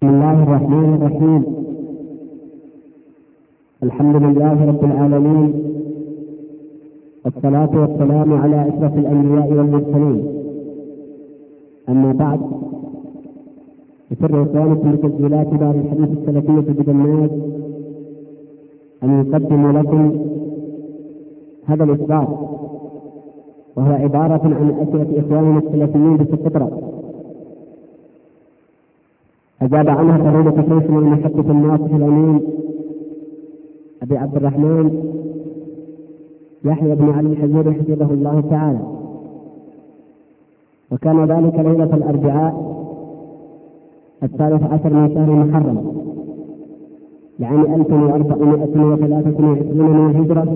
بسم الله الرحمن الرحيم. الحمد لله رب العالمين، والصلاة والسلام على أشرف الأنبياء والمرسلين. أما بعد، يسر إخوانكم بتسجيلات دار الحديث السلفية بدماج أن يقدم لكم هذا الإصدار، وهو عبارة عن أسئلة إخواننا السلفيين بسقطرى أجاب عنها فضيلة شيخنا المحدث الناصح الأمين أبي عبد الرحمن يحيى بن علي الحجوري حفظه الله تعالى، وكان ذلك ليلة الأربعاء 13 من شهر محرم لعام 1423 من الهجرة.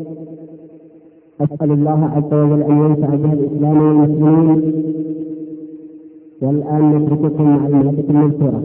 أسأل الله عز وجل أن ينفع بها الإسلام والمسلمين. والآن نترككم مع الملكة المنصورة.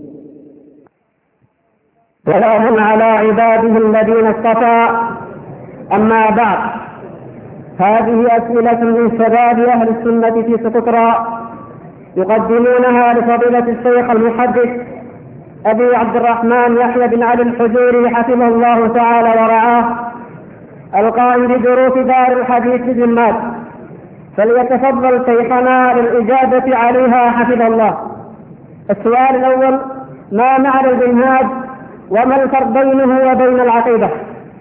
سلام على عباده الذين اصطفى. أما بعد، هذه أسئلة من شباب أهل السنة في سقطرى يقدمونها لفضيلة الشيخ المحدث أبي عبد الرحمن يحيى بن علي الحجوري حفظه الله تعالى ورعاه، القائم بدروس دار الحديث بالمات، فليتفضل شيخنا للإجابة عليها حفظ الله. السؤال الأول: ما معنى المنهاج وما الفرق بينه وبين العقيدة؟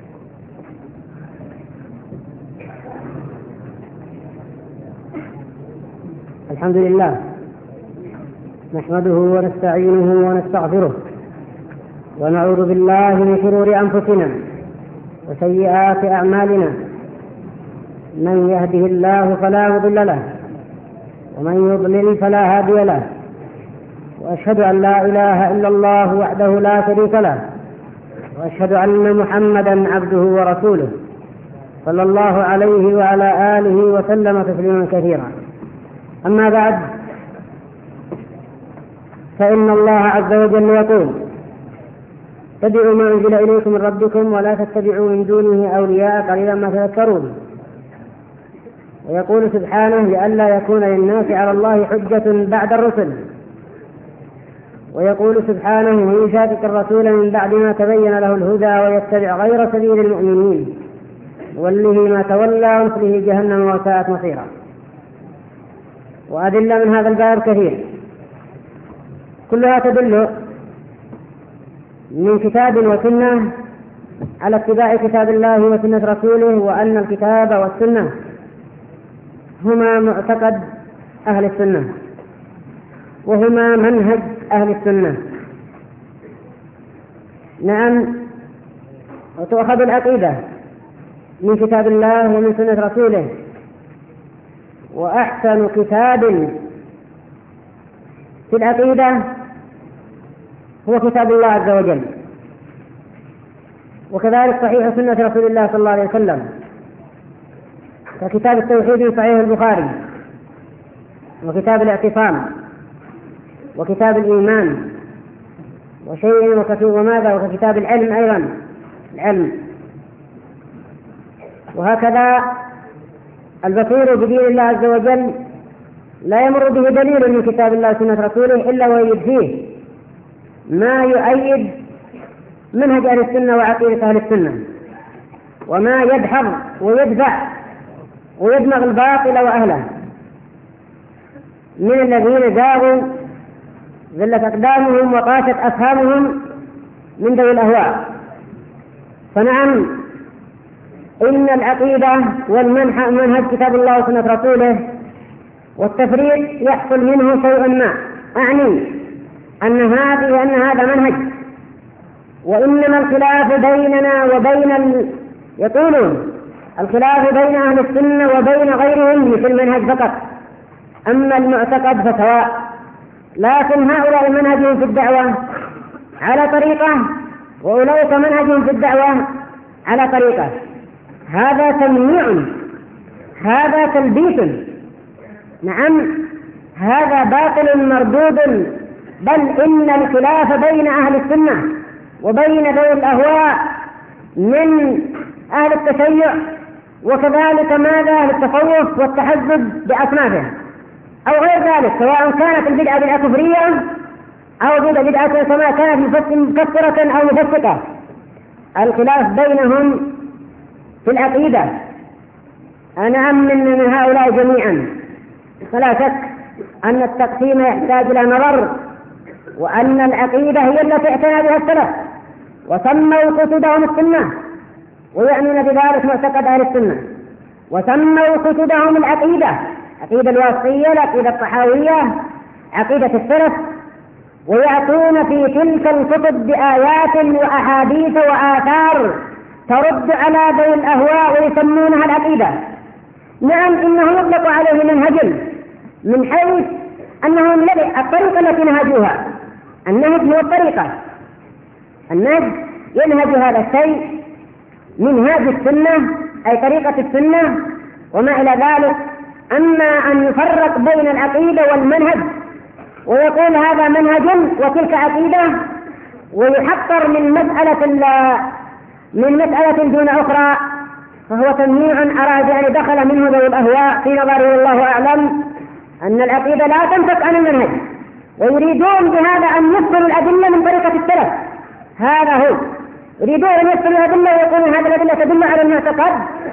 الحمد لله، نحمده ونستعينه ونستغفره، ونعوذ بالله من شرور أنفسنا وسيئات أعمالنا. من يهده الله فلا مضل له، ومن يضلل فلا هادي له، وأشهد أن لا إله إلا الله وحده لا شريك له، وأشهد أن محمدا عبده ورسوله صلى الله عليه وعلى آله وسلم تسليما كثيرا. أما بعد، فإن الله عز وجل يقول: اتبعوا ما أنزل إليكم من ربكم ولا تتبعوا من دونه أولياء قليلا ما تذكرون. ويقول سبحانه: لئلا يكون للناس على الله حجة بعد الرسل. ويقول سبحانه: من يشاقق الرسول من بعد ما تبين له الهدى ويتبع غير سبيل المؤمنين نوله ما تولى ونصله جهنم وساءت مصيرا. وأدلة من هذا الباب كثير، كلها تدل من كتاب وسنة على اتباع كتاب الله وسنة رسوله، وأن الكتاب والسنة هما معتقد أهل السنة، وهما منهج أهل السنة. نعم، وتؤخذ العقيدة من كتاب الله ومن سنة رسوله، وأحسن كتاب في العقيدة هو كتاب الله عز وجل، وكذلك صحيح سنة رسول الله صلى الله عليه وسلم، ككتاب التوحيد صحيح البخاري، وكتاب الاعتصام، وكتاب الإيمان، وشيء وكثير وماذا، وكتاب العلم أيضا العلم. وهكذا البصير بدين الله عز وجل لا يمر به دليل من كتاب الله وسنة رسوله إلا ويجد فيه ما يؤيد منهج أهل السنة وعقيدة أهل السنة، وما يدحض ويدفع ويدمغ الباطل وأهله من الذين زاغوا ذلت أقدامهم وقاست أفهامهم من ذوي الأهواء. فنعم، إن العقيدة والمنهج كتاب الله وسنة رسوله، والتفريق يحصل منه شيء ما، أعني أن هذا منهج، وإنما الخلاف بيننا وبين يقولون الخلاف بين أهل السنة وبين غيرهم في المنهج فقط، أما المعتقد فسواء. لكن هؤلاء منهجهم في الدعوة على طريقة، وأولئك منهجهم في الدعوة على طريقة. هذا تمنيع، هذا تلبيس، نعم، هذا باطل مردود. بل إن الخلاف بين أهل السنة وبين ذوي الأهواء من أهل التشيع، وكذلك ماذا أهل التصوف والتحزب بأصنافه، أو غير ذلك، سواء كانت البدعة بدعة كفرية أو بدعة كما كانت مكفرة أو مفسقة. الخلاف بينهم في العقيدة نعم من هؤلاء جميعا. فلا شك أن التقسيم يحتاج إلى نظر، وأن العقيدة هي التي اعتنى بها السلف وسموا كتبهم السنة، ويعنون بذلك معتقد أهل السنة، وسموا كتبهم العقيدة، عقيدة الواسطية، العقيدة الطحاوية، عقيدة السلف، ويأتون في تلك الكتب بآيات وأحاديث وآثار ترد على ذوي الأهواء ويسمونها العقيدة. نعم إنه يطلق عليه منهج من حيث أنه الطريقة التي نهجوها، النهج هو الطريقة، النهج ينهج هذا الشيء منهاج السنة أي طريقة السنة وما إلى ذلك. أما أن يفرق بين العقيدة والمنهج ويقول هذا منهج وتلك عقيدة ويحقر من مسألة دون أخرى، فهو تمييع أراد أن دخل منه ذوي الأهواء في نظره الله أعلم أن العقيدة لا تنفك عن المنهج، ويريدون بهذا أن يفصلوا الأدلة من طريقة السلف. هذا هو، يريدون أن يفصلوا الأدلة ويقولون هذه الأدلة تدل على المعتقد،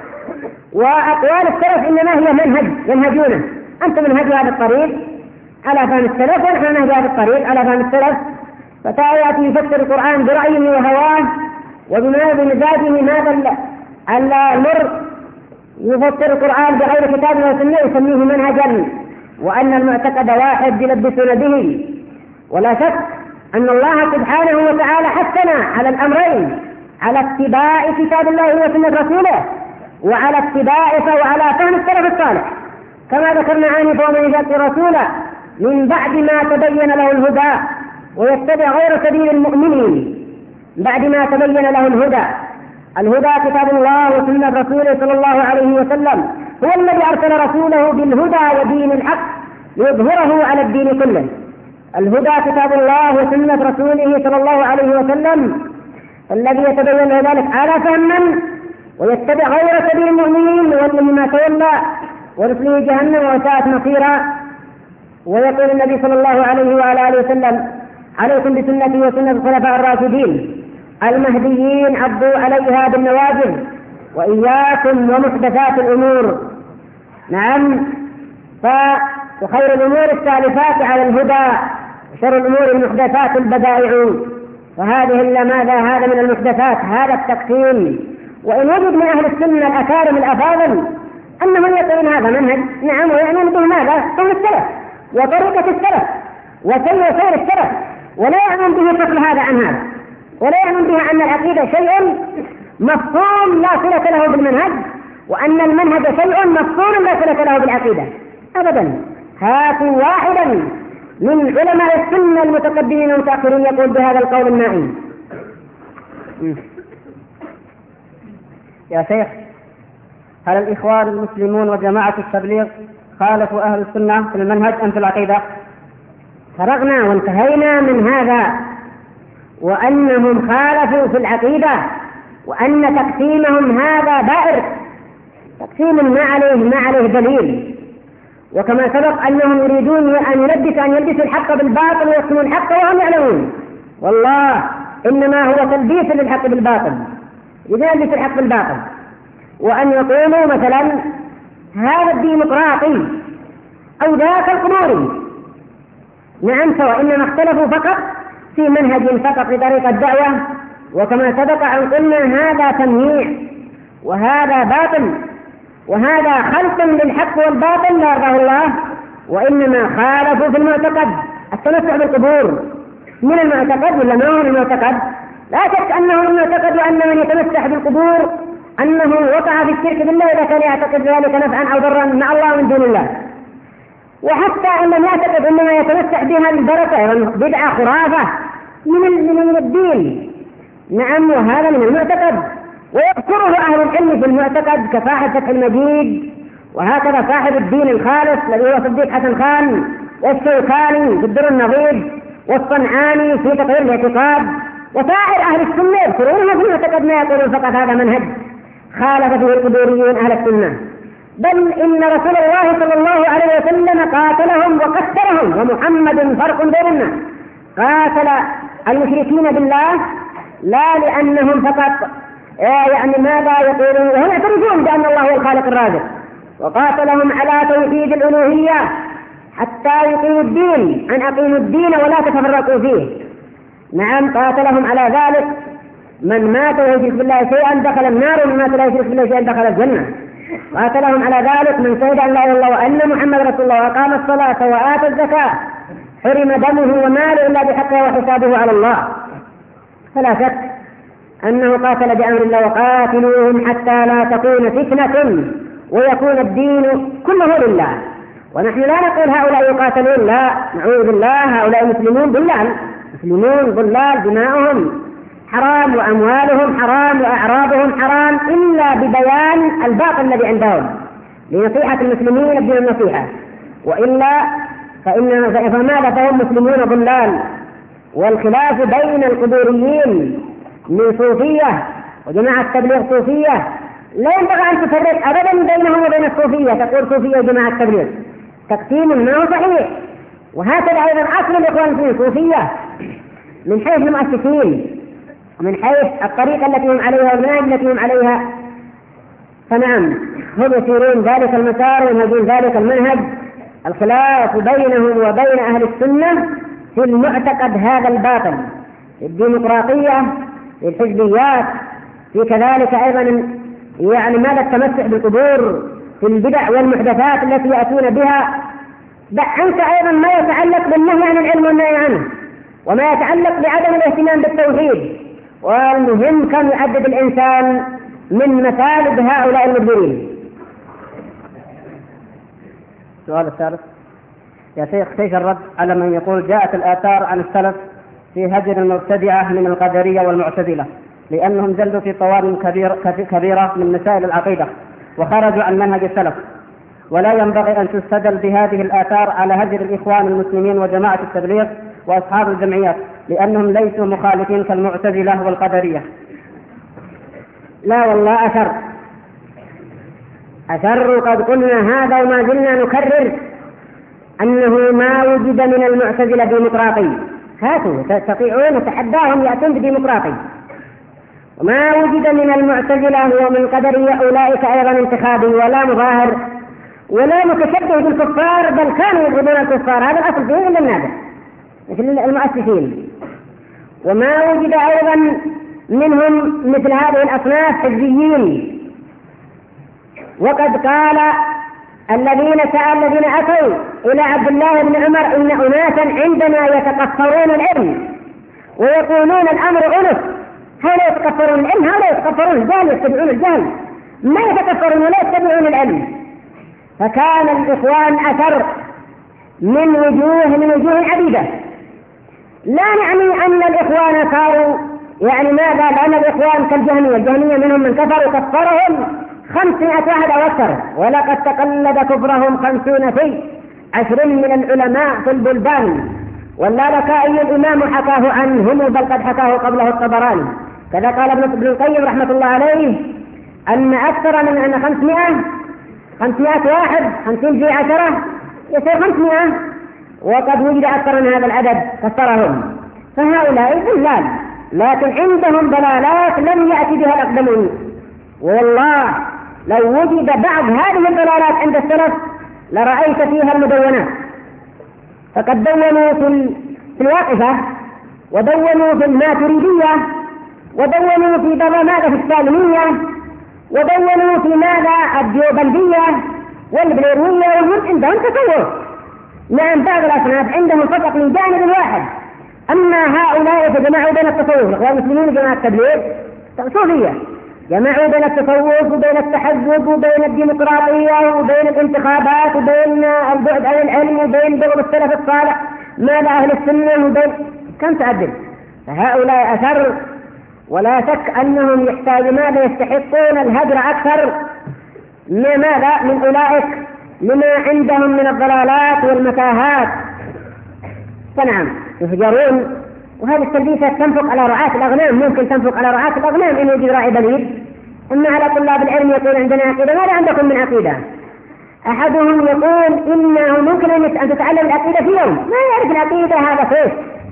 وأقوال السلف إنما هي منهج ينهجونه. أنت منهج هذا الطريق على فهم السلف، ونحن نهج هذا الطريق على فهم السلف. فتأتي يفسر القرآن برأيه وهواه وبمزاجه هذا المر، يفسر القرآن بغير كتاب وسنة يسميه منهجا، وأن المعتقد واحد يلبسون به. ولا شك أن الله سبحانه وتعالى حثنا على الأمرين، على اتباع كتاب الله وسنة رسوله، وعلى وعلى فهم السلف الصالح، كما ذكرنا عنه ومن يشاقق رسوله من بعد ما تبين له الهدى ويتبع غير سبيل المؤمنين. بعد ما تبين له الهدى كتاب الله وسنة رسوله صلى الله عليه وسلم، هو الذي أرسل رسوله بالهدى ودين الحق ليظهره على الدين كله. الهدى كتاب الله وسنة رسوله صلى الله عليه وسلم، الذي يتبين له ذلك على فهم ويتبع غير سبيل المؤمنين وله ما تولى ورسله جهنم وساءت مصيرا. ويقول النبي صلى الله عليه وعلى آله وسلم: عليكم بسنتي وسنة الخلفاء الراشدين المهديين عضوا عليها بالنواجذ وإياكم ومحدثات الأمور. نعم، فخير الأمور السالفات على الهدى، وشر الأمور المحدثات البدائع. فهذه ماذا؟ هذا من المحدثات، هذا التقسيم. وإن وجد من أهل السنة الأكارم الأفاضل أنهم يقولون هذا منهج، نعم، ويعنون به ماذا؟ فهم السلف وطريقة السلف وسير السلف، ولا يعنون به فصل هذا عن هذا، ولا يعنون بها أن العقيدة شيء مفصول لا صلة له بالمنهج، وأن المنهج شيء مفصول لا صلة له بالعقيدة أبدا. هاتوا واحدا من علماء السنة المتقدمين والمتأخرين يقول بهذا القول النائم. يا شيخ، هل الإخوان المسلمون وجماعة التبليغ خالفوا أهل السنة في المنهج أم في العقيدة؟ فرغنا وانتهينا من هذا، وأنهم خالفوا في العقيدة، وأن تقسيمهم هذا بائر، تقسيم ما عليه دليل. وكما سبق أنهم يريدون أن يلبسوا الحق بالباطل ويقسموا الحق وهم يعلمون، والله إنما هو تلبيس للحق بالباطل، يلبس الحق بالباطل. وأن يقولوا مثلا هذا الديمقراطي أو ذاك القبوري، نعم، سواء، إنما اختلفوا فقط في منهج فقط لطريقة الدعوة. وكما سبق أن قلنا هذا تمييع وهذا باطل، وهذا خلط للحق والباطل لا يرضاه الله. وإنما خالفوا في المعتقد. التمسح بالقبور من المعتقد ولا ما هو المعتقد؟ لا شك أنه المعتقد، وأن من يتمسح بالقبور أنه وقع في الشرك بالله إذا كان يعتقد ذلك نفعا أو ضرا مع الله من دون الله. وحتى إن لم يعتقد إنما يتمسح بها البركة، بدعة خرافة من الدين. نعم، وهذا من المعتقد، ويذكره أهل العلم في المعتقد كصاحب فتح المجيد، وهكذا صاحب الدين الخالص الذي هو صديق حسن خان، والشوكاني في الدر النظيف، والصنعاني في تطهير الاعتقاد، وسائر أهل السنة يذكرونها في المعتقد، ما يقولون فقط هذا منهج خالف فيه القبوريون أهل السنة. بل إن رسول الله صلى الله عليه وسلم قاتلهم وكسرهم، ومحمد فرق بين الناس. قاتل المشركين بالله لا لأنهم فقط يعني ماذا يقولون وهم يعترفون بأن الله هو الخالق الرازق، وقاتلهم على توحيد الألوهية حتى يقيموا الدين، أن أقيموا الدين ولا تتفرقوا فيه. نعم قاتلهم على ذلك، من مات ويشرك بالله شيئا دخل النار، ومن مات لا يشرك بالله شيئا دخل الجنة. قاتلهم على ذلك من شهد أن لا إله إلا الله وأن محمد رسول الله وأقام الصلاة وآتى الزكاة حرم دمه وماله إلا بحقه وحسابه على الله. فلا شك أنه قاتل بأمر الله وقاتلوهم حتى لا تكون فتنة ويكون الدين كله لله. ونحن لا نقول هؤلاء يقاتلون، لا، نعوذ بالله، هؤلاء مسلمون ضلال، مسلمون ضلال، دماؤهم حرام وأموالهم حرام وأعراضهم حرام إلا ببيان الباطل الذي عندهم لنصيحة المسلمين بدون النصيحة، وإلا فماذا فهم مسلمون ضلال. والخلاف بين القبوريين من صوفية وجماعة التبليغ صوفية لا ينبغي أن تفرق أبدا بينهم وبين الصوفية، تقول صوفية وجماعة التبليغ تقسيم ما هو صحيح. وهكذا أيضا أصل الإخوان المسلمين صوفية من حيث المؤسسين ومن حيث الطريقة التي هم عليها والمنهج التي هم عليها، فنعم هم يسيرون ذلك المسار وينهجون ذلك المنهج. الخلاف بينهم وبين أهل السنة في المعتقد هذا الباطل، في الديمقراطية، في الحزبيات، في كذلك أيضا يعني ماذا التمسك بالقبور، في البدع والمحدثات التي يأتون بها. دع عنك أيضا ما يتعلق بالنهي عن العلم والنهي عنه، وما يتعلق بعدم الاهتمام بالتوحيد. والمهم كم يعدد الإنسان من مثالب هؤلاء المدبرين. السؤال الثالث: يا شيخ كيف الرد على من يقول جاءت الآثار عن السلف في هجر المبتدعة من القدرية والمعتزلة لأنهم جلدوا في قوانين كبيرة من مسائل العقيدة وخرجوا عن منهج السلف، ولا ينبغي أن تستدل بهذه الآثار على هجر الإخوان المسلمين وجماعة التبليغ وأصحاب الجمعيات لأنهم ليسوا مخالفين كالمعتزلة والقدرية؟ لا والله أشر قد قلنا هذا وما زلنا نكرر أنه ما وجد من المعتزلة ديمقراطي. هاتوا تستطيعون تحداهم يأتون بديمقراطي. وما وجد من المعتزلة ومن القدرية أولئك أيضا انتخابي ولا مظاهر ولا متشبه بالكفار، بل كانوا يبغضون الكفار، هذا الأصل فيه إلا النادر مثل المؤسسين. وما وجد أيضا منهم مثل هذه الأصناف حزبيين. وقد قال الذين أتوا إلى عبد الله بن عمر إن أناسا عندنا يتكفرون العلم ويقولون الأمر أنس. هؤلاء يتكفرون العلم، هؤلاء يتكفرون الجهل، يتبعون الجهل، ما يتكفرون ولا يتبعون العلم. فكان الإخوان أثر من وجوه عديدة. لا يعني أن الإخوان صاروا يعني ماذا، لأن الإخوان كالجهمية، الجهمية منهم من كفر وكفرهم 500 واحد أو أكثر، ولقد تقلد كفرهم 50 في 10 من العلماء في البلدان. واللالكائي الإمام حكاه عنهم بل قد حكاه قبله الطبراني. كذا قال ابن القيم رحمة الله عليه أن أكثر من أن 500 واحد 50 في 10 يصير 500، وقد وجد أكثر من هذا العدد كثرهم. فهؤلاء ضلال، لكن عندهم ضلالات لم يأتي بها الأقدمون. والله لو وجد بعض هذه الضلالات عند السلف لرأيت فيها المدونات. فقد دونوا في الواقفة، ودونوا في الماتريدية، ودونوا في ماذا في السالمية، ودونوا في ماذا الديوبندية والبليروية، وهم عندهم تصوف. نعم بعض الأصناف عندهم فقط من جانب واحد. أما هؤلاء فجمعوا بين التصوف، الإخوان المسلمين جماعة التبليغ صوفية، جمعوا بين التصوف وبين التحزب وبين الديمقراطية وبين الانتخابات وبين البعد عن العلم وبين بغض السلف الصالح ماذا أهل السنة وبين كم تعدد. فهؤلاء أثر، ولا شك أنهم يستحقون الهجر أكثر من أولئك لما عندهم من الضلالات والمتاهات. فنعم يهجرون. وهذه التلبيسات تنفق على رعاة الأغنام، ممكن تنفق على رعاة الأغنام إن يوجد راعي بليد. أما على طلاب العلم يقول عندنا عقيدة، ماذا عندكم من عقيدة؟ أحدهم يقول إنه ممكن أن تتعلم العقيدة في يوم، ما يعرف العقيدة هذا كيف؟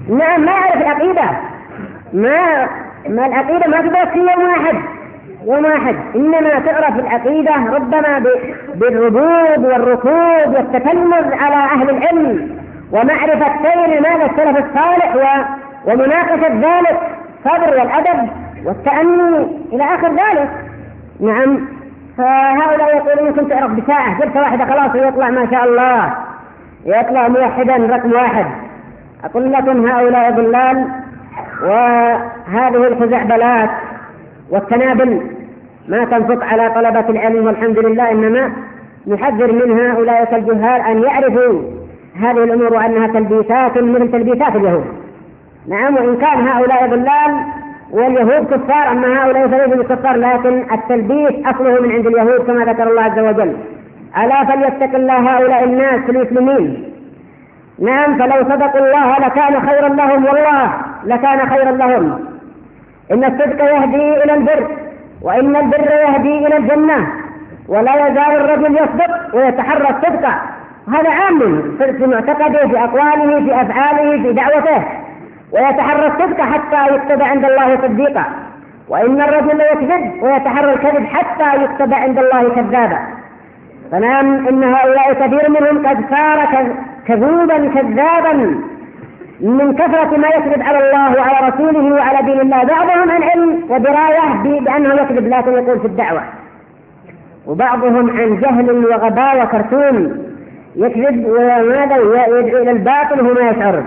نعم، ما يعرف العقيدة، ما العقيدة ما تدرك في يوم واحد، إنما تعرف العقيدة ربما بالردود والركود والتتلمذ على أهل العلم ومعرفة سير ماذا السلف الصالح ومناقشة ذلك الصبر والأدب والتأني إلى آخر ذلك. نعم، فهؤلاء يقولون كنت تعرف بساعة جلسة واحدة خلاص ويطلع ما شاء الله، يطلع موحدا رقم واحد. أقول لكم هؤلاء ضلال، وهذه الخزعبلات والتنابل ما تنفق على طلبة العلم، والحمد لله، إنما نحذر منها أولئك الجهال أن يعرفوا هذه الأمور وأنها تلبيسات مثل تلبيسات اليهود. نعم، وإن كان هؤلاء ضلال واليهود كفار، أما هؤلاء فليسوا كفار، لكن التلبيس أصله من عند اليهود كما ذكر الله عز وجل. ألا فليتق الله هؤلاء الناس المسلمين. نعم، فلو صدقوا الله لكان خيرا لهم، والله لكان خيرا لهم. إن الصدق يهدي إلى البر، وإن البر يهدي إلى الجنة، ولا يزال الرجل يصدق ويتحرى الصدق، هذا عام في معتقده، في أقواله، في أفعاله، في دعوته، ويتحرى الصدق حتى يكتب عند الله صديقا، وإن الرجل يكذب ويتحرى الكذب حتى يكتب عند الله كذابا. فنعم، إن هؤلاء كثير منهم قد صار كذوبا كذابا من كثرة ما يكذب على الله وعلى رسوله وعلى دين الله، بعضهم عن علم ودراية بأنه يكذب لكن يقول في الدعوة، وبعضهم عن جهل وغباء وكرتون يكذب وماذا يدعو إلى الباطل وهو ما يشعر.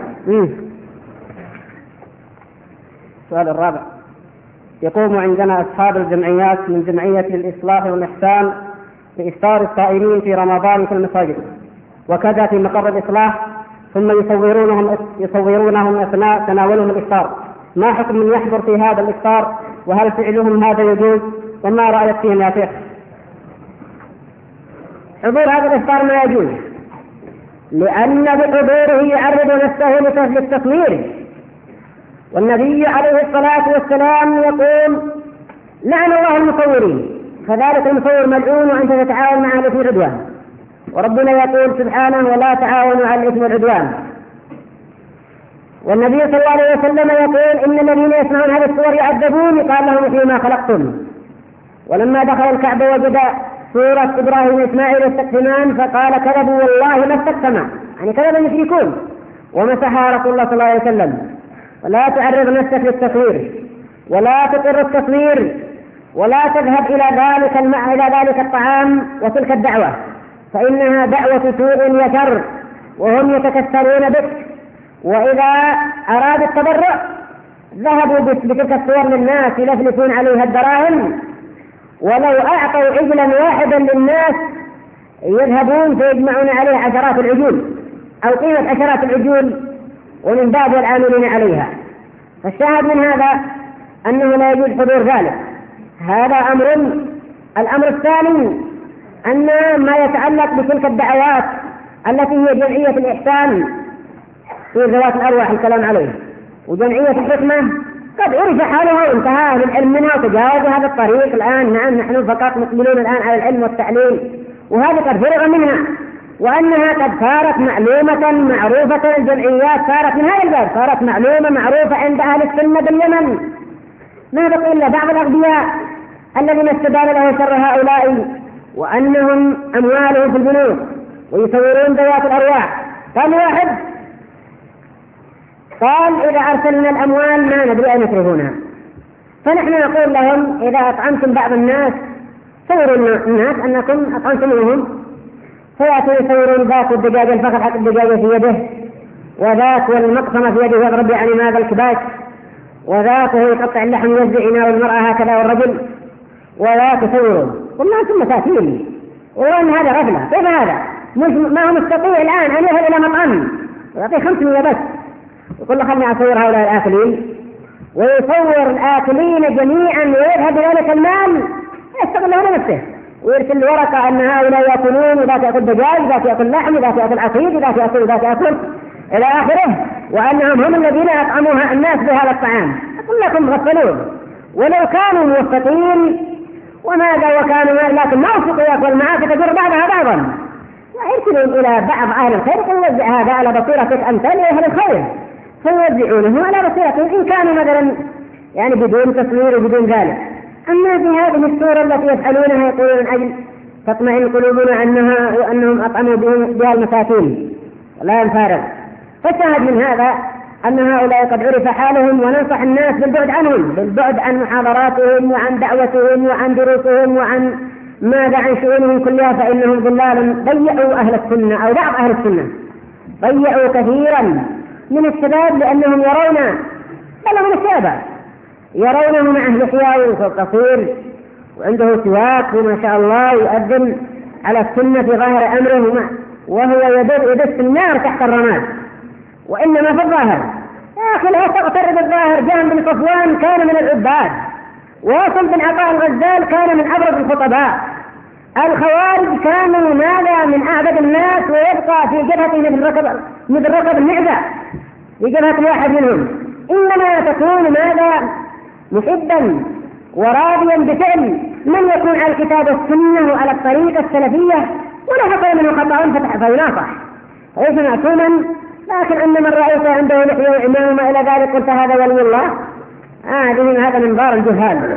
السؤال الرابع: يقوم عندنا أصحاب الجمعيات من جمعية الإصلاح والإحسان بإفطار الصائمين في رمضان في المساجد وكذا في مقر الإصلاح، ثم يصورونهم أثناء تناولهم الإفطار، ما حكم من يحضر في هذا الإفطار؟ وهل فعلهم هذا يجوز؟ وما رأيك فيهم يا شيخ؟ حضور هذا الإفطار ما يجوز، لأن بحضوره يعرض نفسه للتصوير، والنبي عليه الصلاة والسلام يقول: لعن الله المصورين، فذلك المصور ملعون وأنت تتعاون مع الإثم والعدوان، وربنا يقول سبحانه: ولا تعاونوا على الإثم والعدوان. والنبي صلى الله عليه وسلم يقول: إن الذين يسمعون هذه الصور يعذبون، قال لهم: فيما خلقتم. ولما دخل الكعبة وجد صورة إبراهيم وإسماعيل يستقسمان فقال: كذبوا والله ما استقسما، يعني كذب المشركون، ومسحها رسول الله صلى الله عليه وسلم. ولا تعرض نفسك للتصوير، ولا تقر التصوير، ولا تذهب إلى ذلك الطعام وتلك الدعوة، فإنها دعوة سوء يشر، وهم يتكثرون بك. وإذا أراد التبرع ذهبوا بتلك الصور للناس يلفلفون عليها الدراهم، ولو أعطوا عجلا واحدا للناس يذهبون فيجمعون عليه عشرات العجول أو قيمة عشرات العجول، ومن باب العاملين عليها. فالشاهد من هذا أنه لا يجوز حضور ذلك، هذا أمر. الأمر الثاني أن ما يتعلق بتلك الدعوات التي هي جمعية الإحسان في ذوات الأرواح الكلام عليه، وجمعية الحكمة قد عرف حالها وانتهى أهل العلم منها وتجاوز هذا الطريق الآن. نعم، نحن فقط مقبلون الآن على العلم والتعليم، وهذه قد فرغ منها، وأنها قد صارت معلومة معروفة. الجمعيات صارت من هذا الباب، صارت معلومة معروفة عند أهل السنة باليمن. ما بقي إلا بعض الأغبياء الذين استبان له شر هؤلاء، وأنهم أموالهم في البنوك ويصورون ذوات الأرواح. قال واحد قال: إذا أرسلنا الأموال ما ندري أن يصرفونها. فنحن نقول لهم: إذا أطعمتم بعض الناس صوروا الناس أنكم أطعمتموهم، فيأتوا يصورون ذاك الدجاجة الفخر حق الدجاجة في يده، وذاك والمقصمة في يده يضرب يعني ماذا الكباش، وذاك هو يقطع اللحم يوزعنا والمرأة هكذا والرجل، وذاك يصورون. والله أنتم مساكين، وأن هذا غفلة. كيف هذا؟ ما هو مستطيع الآن أن يذهب إلى مطعم ويعطي 500 بس يقول له: خلني أصور هؤلاء الآكلين، ويصور الآكلين جميعا ويذهب بذلك المال يستغل على نفسه، ويرسل ورقة أن هؤلاء يأكلون، وذاك يأكل دجاج، ذاك يأكل لحم، ذاك يأكل عصير، ذاك يأكل إلى آخره، وأنهم هم الذين أطعموا الناس بهذا الطعام. أقول لكم غفلون، ولو كانوا موفقين وماذا وكانوا، لكن ما وفقوا يأكل معاه فتجر بعضها بعضا، ويرسلون إلى بعض أهل الخير ويوزع هذا على بصيرتك أمثال أهل الخير. فيوزعونه على بصيرة إن كانوا مثلا يعني بدون تصوير وبدون ذلك. أما في هذه السورة التي يفعلونها يقولون من أجل تطمئن قلوبنا وأنهم أطعموا بها المساكين لا ينفارغ. فالشاهد من هذا أن هؤلاء قد عرف حالهم، وننصح الناس بالبعد عنهم، بالبعد عن محاضراتهم وعن دعوتهم وعن دروسهم وعن ماذا عن شؤونهم كلها، فإنهم ضلال ضيعوا أهل السنة أو بعض أهل السنة، ضيعوا كثيرا من الشباب لأنهم يرون بل من الشباب يرونه مع لحية وقصير وعنده سواك وما شاء الله يؤذن على السنة في ظاهر أمره وهو يدس النار تحت الرماد، وإنما في الظاهر يا أخي لا تغترب الظاهر. جهم بن صفوان كان من العباد، واصل بن عطاء الغزال كان من أبرز الخطباء، الخوارج كانوا ماذا من أعبد الناس، ويبقى في جبهته مثل ركب النعزة في جبهة واحد منهم. إنما تكون ماذا محبا وراضيا بفعل من يكون على الكتاب والسنة وعلى الطريقة السلفية، ولا حصل منه خطأ فيناصح ليس معصوما. لكن أن من رأيت عنده لحية وإمام وما إلى ذلك قلت هذا ولي الله، هذا من بار الجهال.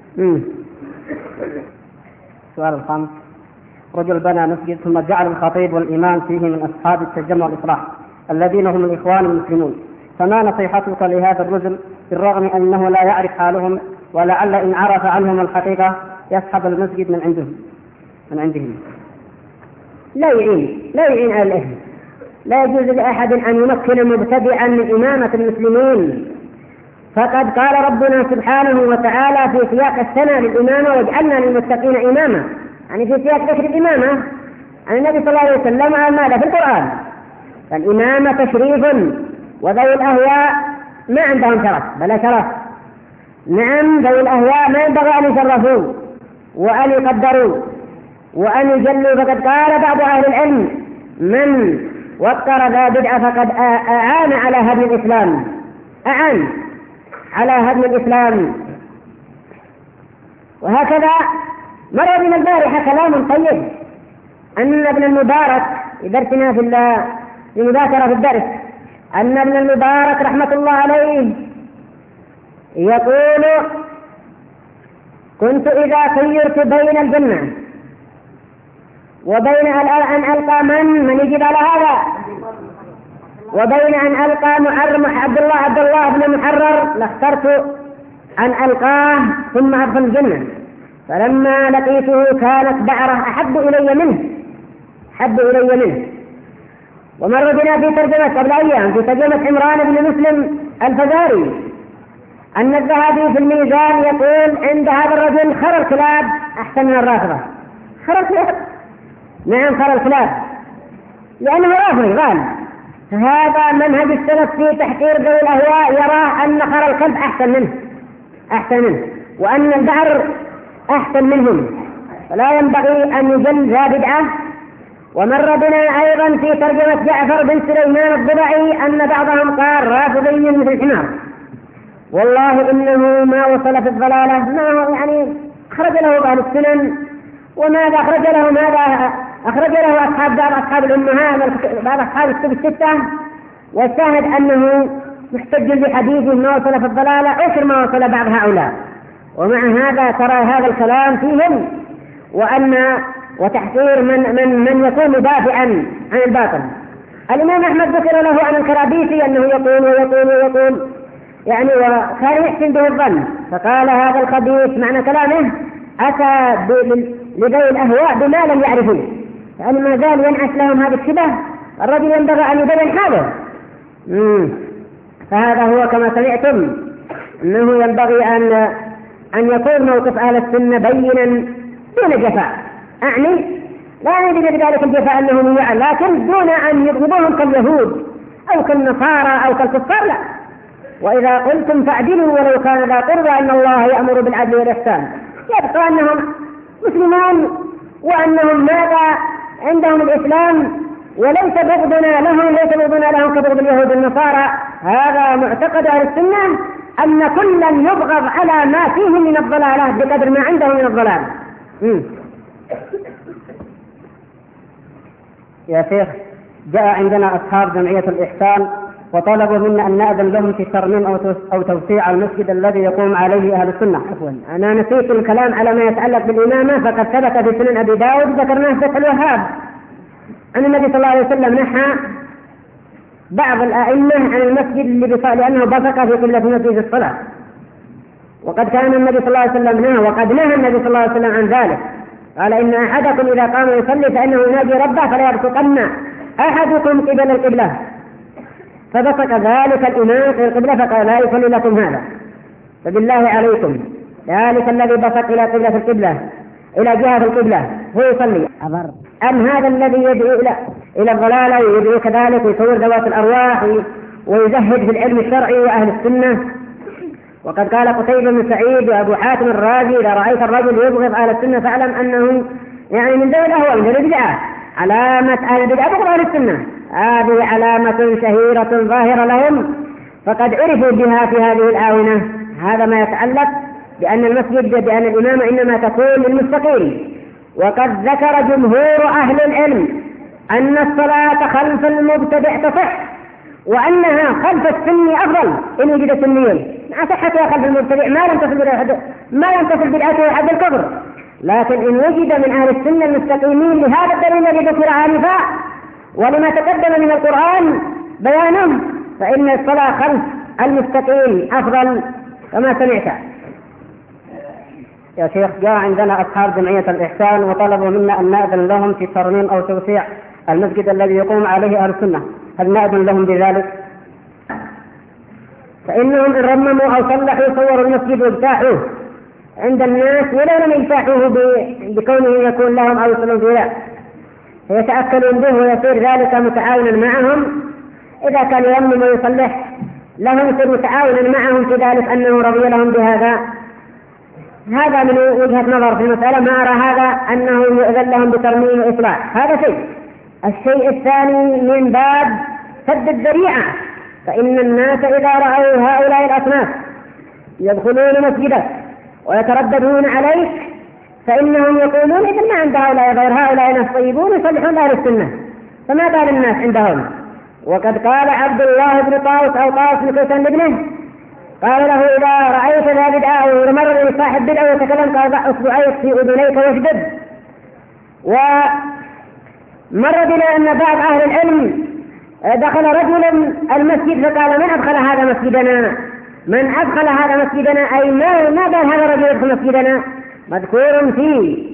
السؤال الخامس: رجل بنى مسجد ثم جعل الخطيب والإمام فيه من أصحاب التجمع والإصلاح الذين هم الإخوان المسلمون، فما نصيحتك لهذا الرجل بالرغم أنه لا يعرف حالهم، ولعل إن عرف عنهم الحقيقة يسحب المسجد من عندهم؟ لا يعين على الإثم. لا يجوز لأحد أن يمكن مبتدعا من إمامة المسلمين، فقد قال ربنا سبحانه وتعالى في سياق السنة للإمامة واجعلنا للمتقين إماما، يعني في سياق ذكر الإمامة عن النبي صلى الله عليه وسلم عن ماذا في القرآن. فالإمامة تشريف، وذوي الأهواء ما عندهم شرف بلا شرف. نعم ذوي الأهواء ما ينبغي أن يشرفوا وأن يقدروا وأن يجلوا، فقد قال بعض أهل العلم من وقر ذا بدعة فقد أعان على هدم الإسلام، أعان على هدم الإسلام. وهكذا مر من البارحة كلام طيب أن ابن المبارك درسنا في مذاكرة في الدرس، أن ابن المبارك رحمة الله عليه يقول: كنت إذا خيرت بين الجنة وبين أن ألقى من يجب على هذا، وبين أن ألقى عبد الله بن محرر لاخترت أن ألقاه ثم أدخل الجنة، فلما لقيته كانت بعرة أحب إلي منه. ومر بنا في ترجمة قبل أيام في ترجمة عمران بن مسلم الفزاري أن الذهبي في الميزان يقول عند هذا الرجل: خر الكلاب أحسن من الرافضة. خر الكلاب، نعم خر الكلاب، لأنه رافضي قال. هذا منهج السلف في تحقير ذوي الأهواء، يرى أن خر الكلب أحسن منه وأن البعر أحسن منهم، فلا ينبغي أن يجل ذا بدعة. ومر بنا أيضا في ترجمة جعفر بن سليمان الضبعي أن بعضهم قال: رافضي مثل الحمار. والله إنه ما وصل في الضلالة، ما هو يعني أخرج له أهل السنن، وماذا أخرج له بعض أصحاب الأمهات، بعض أصحاب الكتب الستة. والشاهد أنه محتج بحديثه ما وصل في الضلالة عشر ما وصل بعض هؤلاء. ومع هذا ترى هذا الكلام فيهم، وتحقير من يكون مدافعا عن الباطل. الإمام أحمد ذكر له عن الكرابيسي أنه يقول يعني وكان يحسن به الظن، فقال: هذا الخبيث معنى كلامه أتى لذوي الأهواء بما لم يعرفوا، يعني ما زال ينعش لهم هذا الشبه. الرجل ينبغي أن يبين حاله. فهذا هو كما سمعتم أنه ينبغي أن يكون موقف أهل السنة بينا دون جفاء، أعني لا يجب بذلك الجفاء أنهم يعلم، لكن دون أن يبغضوهم كاليهود أو كالنصارى أو كالكفار، لا. وإذا قلتم فاعدلوا ولو كان ذا قربى إن الله يأمر بالعدل والإحسان، يبقى أنهم مسلمون وأنهم ماذا عندهم الإسلام، وليس بغضنا لهم كبغض اليهود والنصارى. هذا معتقد أهل السنة أن كلا يبغض على ما فيه من الضلالات بقدر ما عنده من الضلال. يا شيخ، جاء عندنا أصحاب جمعية الإحسان وطلبوا منا أن نأذن لهم في ترميم أو توسيع المسجد الذي يقوم عليه أهل السنة. عفوا، أنا نسيت الكلام على ما يتعلق بالإمامة، فقد ثبت في سنن أبي داود ذكرناه فتح الوهاب أن النبي صلى الله عليه وسلم نحى بعض الأئمة عن المسجد لأنه بصق في قبلة المسجد الصلاة، وقد كان النبي صلى الله عليه وسلم نهى، وقد نهى النبي صلى الله عليه وسلم عن ذلك، قال إن أحدكم إذا قام يصلي فإنه يناجي ربه فلا يبصقن أحدكم قبل القبلة، فبصق ذلك الإمام في القبلة فقال لا يصلي لكم هذا، فبالله عليكم ذلك الذي بصق إلى قبلة القبلة إلى جهة القبلة هو يصلي أم هذا الذي يدعو إلى الضلالة ويدعو كذلك ويصور ذوات الأرواح ويزهد في العلم الشرعي وأهل السنة؟ وقد قال قتيبة بن سعيد وأبو حاتم الرازي إذا رأيت الرجل يبغض أهل السنة فاعلم أنه يعني من ذوي الأهواء من ذوي البدعة، علامة أهل البدعة بغض أهل السنة، هذه علامة شهيرة ظاهرة لهم فقد عرفوا بها في هذه الآونة. هذا ما يتعلق بأن المسجد بأن الإمامة إنما تكون للمستقيم. وقد ذكر جمهور أهل العلم أن الصلاة خلف المبتدع تصح، وأنها خلف السني أفضل إن وجد سنيا، مع صحتها خلف المبتدع ما لم تصل بدعته حد الكفر، لكن إن وجد من أهل السنة المستقيمين لهذا الدليل الذي ذكر آنفا ولما تقدم من القرآن بيانه فإن الصلاة خلف المستقيم أفضل كما سمعت. يا شيخ، جاء عندنا أصحاب جمعية الإحسان وطلبوا منا أن نأذن لهم في ترميم أو توسيع المسجد الذي يقوم عليه أهل السنة، هل نأذن لهم بذلك؟ فإنهم إن رمموا أو صلحوا صوروا المسجد وابتاحوه عند الناس ولو لم يبتاحوه بكونه يكون لهم أو يصلون به، فيتأكلون به ويصير ذلك متعاونا معهم. إذا كان يرمم ويصلح لهم يصير متعاونا معهم في ذلك أنه رضي لهم بهذا. هذا من وجهة نظر في المسألة، ما أرى هذا أنه يؤذن لهم بترميم وإصلاح، هذا شيء. الشيء الثاني من باب سد الذريعة، فإن الناس إذا رأوا هؤلاء الأصناف يدخلون مسجدك ويترددون عليك فإنهم يقولون إذن ما عند هؤلاء غير هؤلاء ناس طيبون يصلحون أهل السنة، فما بال الناس عندهم. وقد قال عبد الله بن طاووس أو طاووس بن كيسان لابنه، قال له إذا رأيت ذا بدعة أو مر بصاحب بدعة وتكلم قال ضع أصبعيك في أذنيك واشدد. ومر بنا أن بعض أهل العلم دخل رجلا المسجد فقال من أدخل هذا مسجدنا؟ من أدخل هذا مسجدنا؟ أي ما قال هذا الرجل يدخل مسجدنا؟ مذكور في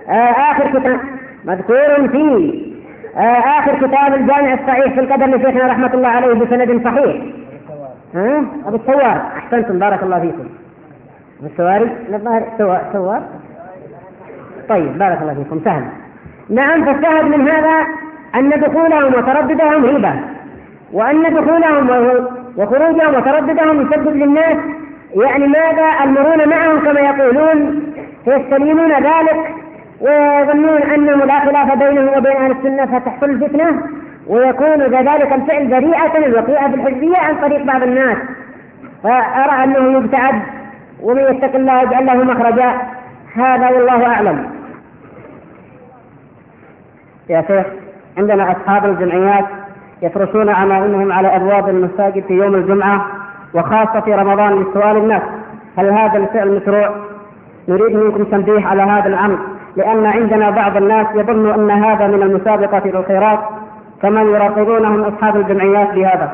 آخر كتاب الجامع الصحيح في القدر لشيخنا رحمة الله عليه بسند صحيح. أبو الثوار، أحسنتم بارك الله فيكم. أبو الثواري ثوار، طيب بارك الله فيكم، سهل. نعم، فالشاهد من هذا أن دخولهم وترددهم هيبة، وأن دخولهم وخروجهم وترددهم يسبب للناس يعني ماذا المرون معهم كما يقولون، فيستلمون ذلك ويظنون أنه لا خلاف بينهم وبين أهل السنة فتحصل الفتنة، ويكون ذلك الفعل ذريعة الوقيعة في الحزبية عن طريق بعض الناس. فأرى أنه يبتعد ومن يتق الله يجعل له مخرجا، هذا والله أعلم. يا شيخ، عندنا أصحاب الجمعيات يفرشون عمائمهم على أبواب المساجد في يوم الجمعة وخاصة في رمضان لسؤال الناس، هل هذا الفعل مشروع؟ نريد منكم تنبيه على هذا الأمر، لأن عندنا بعض الناس يظن أن هذا من المسابقة إلى الخيرات كما يراقبونهم أصحاب الجمعيات بهذا.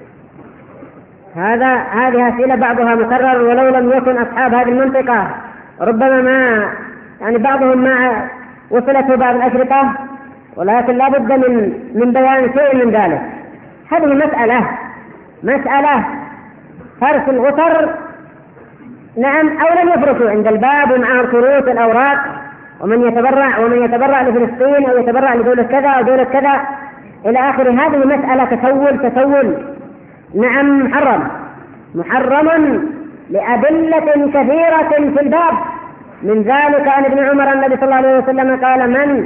هذه أسئلة بعضها مكرر، ولو لم يكن أصحاب هذه المنطقة ربما ما يعني بعضهم ما وصلته بعض الأشرطة، ولكن لا بد من بيان شيء من ذلك. هذه مسألة فرش الغفر، نعم، أو لم يفرشوا عند الباب ومعهم كروت الأوراق، ومن يتبرع لفلسطين أو يتبرع لدولة كذا أو دولة كذا إلى آخر. هذه مسألة تسول، نعم، محرما لأدلة كثيرة في الباب. من ذلك عن ابن عمر النبي صلى الله عليه وسلم قال من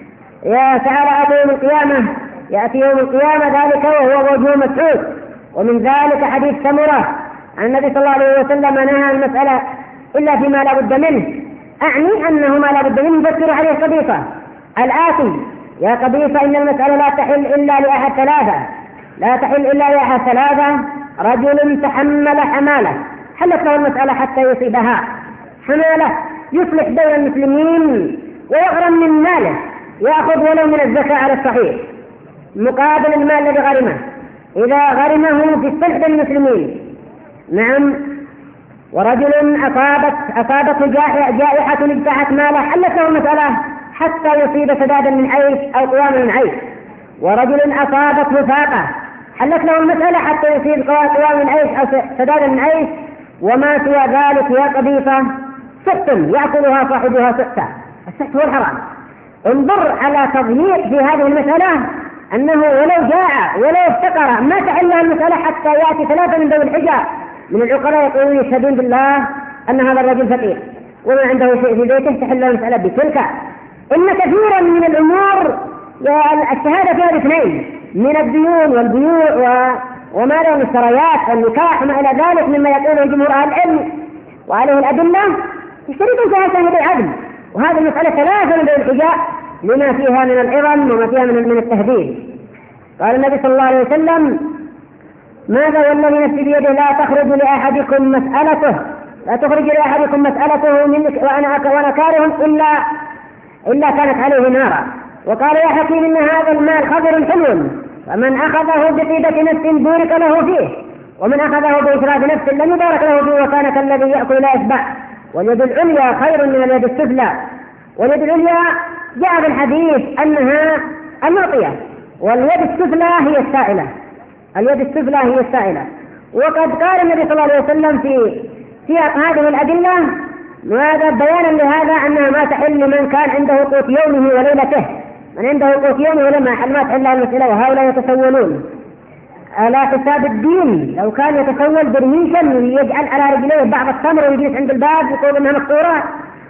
يأتي يوم القيامة ذلك وهو وجه مسعود. ومن ذلك حديث سمرة عن النبي صلى الله عليه وسلم نهى المسألة إلا فيما لا بد منه، أعني أنه ما لا بد منه يذكر عليه قبيصة الآتي: يا قبيصة إن المسألة لا تحل إلا لأحد ثلاثة: لا تحل إلا إحدى ثلاثة: رجل تحمل حمالة حلت له المسألة حتى يصيبها، حمالة يصلح بين المسلمين ويغرم من ماله، يأخذ ولو من الزكاة على الصحيح مقابل المال الذي غرمه إذا غرمه في الصلح بين المسلمين. نعم. ورجل أصابته جائحة اجتاحت ماله حلت له المسألة حتى يصيب سدادا من عيش أو قواما من عيش. ورجل أصابته فاقة حلت له المسألة حتى يصيب قواما من عيش أو سدادا من عيش. وما سوى ذلك يا قبيصة سحت يأكلها صاحبها سحتا. السحت هو الحرام. انظر على تضييق في هذه المسألة، أنه ولو جاع ولو افتقر ما تحلها المسألة حتى يأتي 3 من ذوي الحجة من العقلاء يقولون يشهدون بالله أن هذا الرجل فقير وما عنده شيء في بيته تحل المسألة بتلك. إن كثيرا من الأمور الشهادة فيها الاثنين من الديون والبيوع وما له من الشرايات والنكاح وما إلى ذلك مما يقوله جمهور أهل العلم وعليه الأدلة يشترطون فيها شهادة العدل. وهذه المسألة 3 من ذوي الحجة لما فيها من العظم وما فيها من التهديد. قال النبي صلى الله عليه وسلم: ماذا والذي نفسي بيده لا تخرج لأحدكم مسألته منك وأنا كاره إلا كانت عليه نارا. وقال: يا حكيم إن هذا المال خضر حلو، فمن أخذه بطيبة نفس بورك له فيه، ومن أخذه بإشراف نفس لم يبارك له فيه وكان كالذي يأكل لا يشبع. واليد العليا خير من اليد السفلى. واليد العليا جاء في الحديث أنها المعطية، واليد السفلى هي السائلة. اليد السفلى هي السائلة. وقد قال النبي صلى الله عليه وسلم في سياق هذه الأدلة وهذا بيانا لهذا أنها ما تحل من كان عنده قوت يومه وليلته. من عنده قوت يومه ولما حل ما تحل المسألة. وهؤلاء يتسولون على حساب الدين. لو كان يتسول برميشا يجعل على رجليه بعض التمر ويجلس عند الباب يقول إنها مقطورة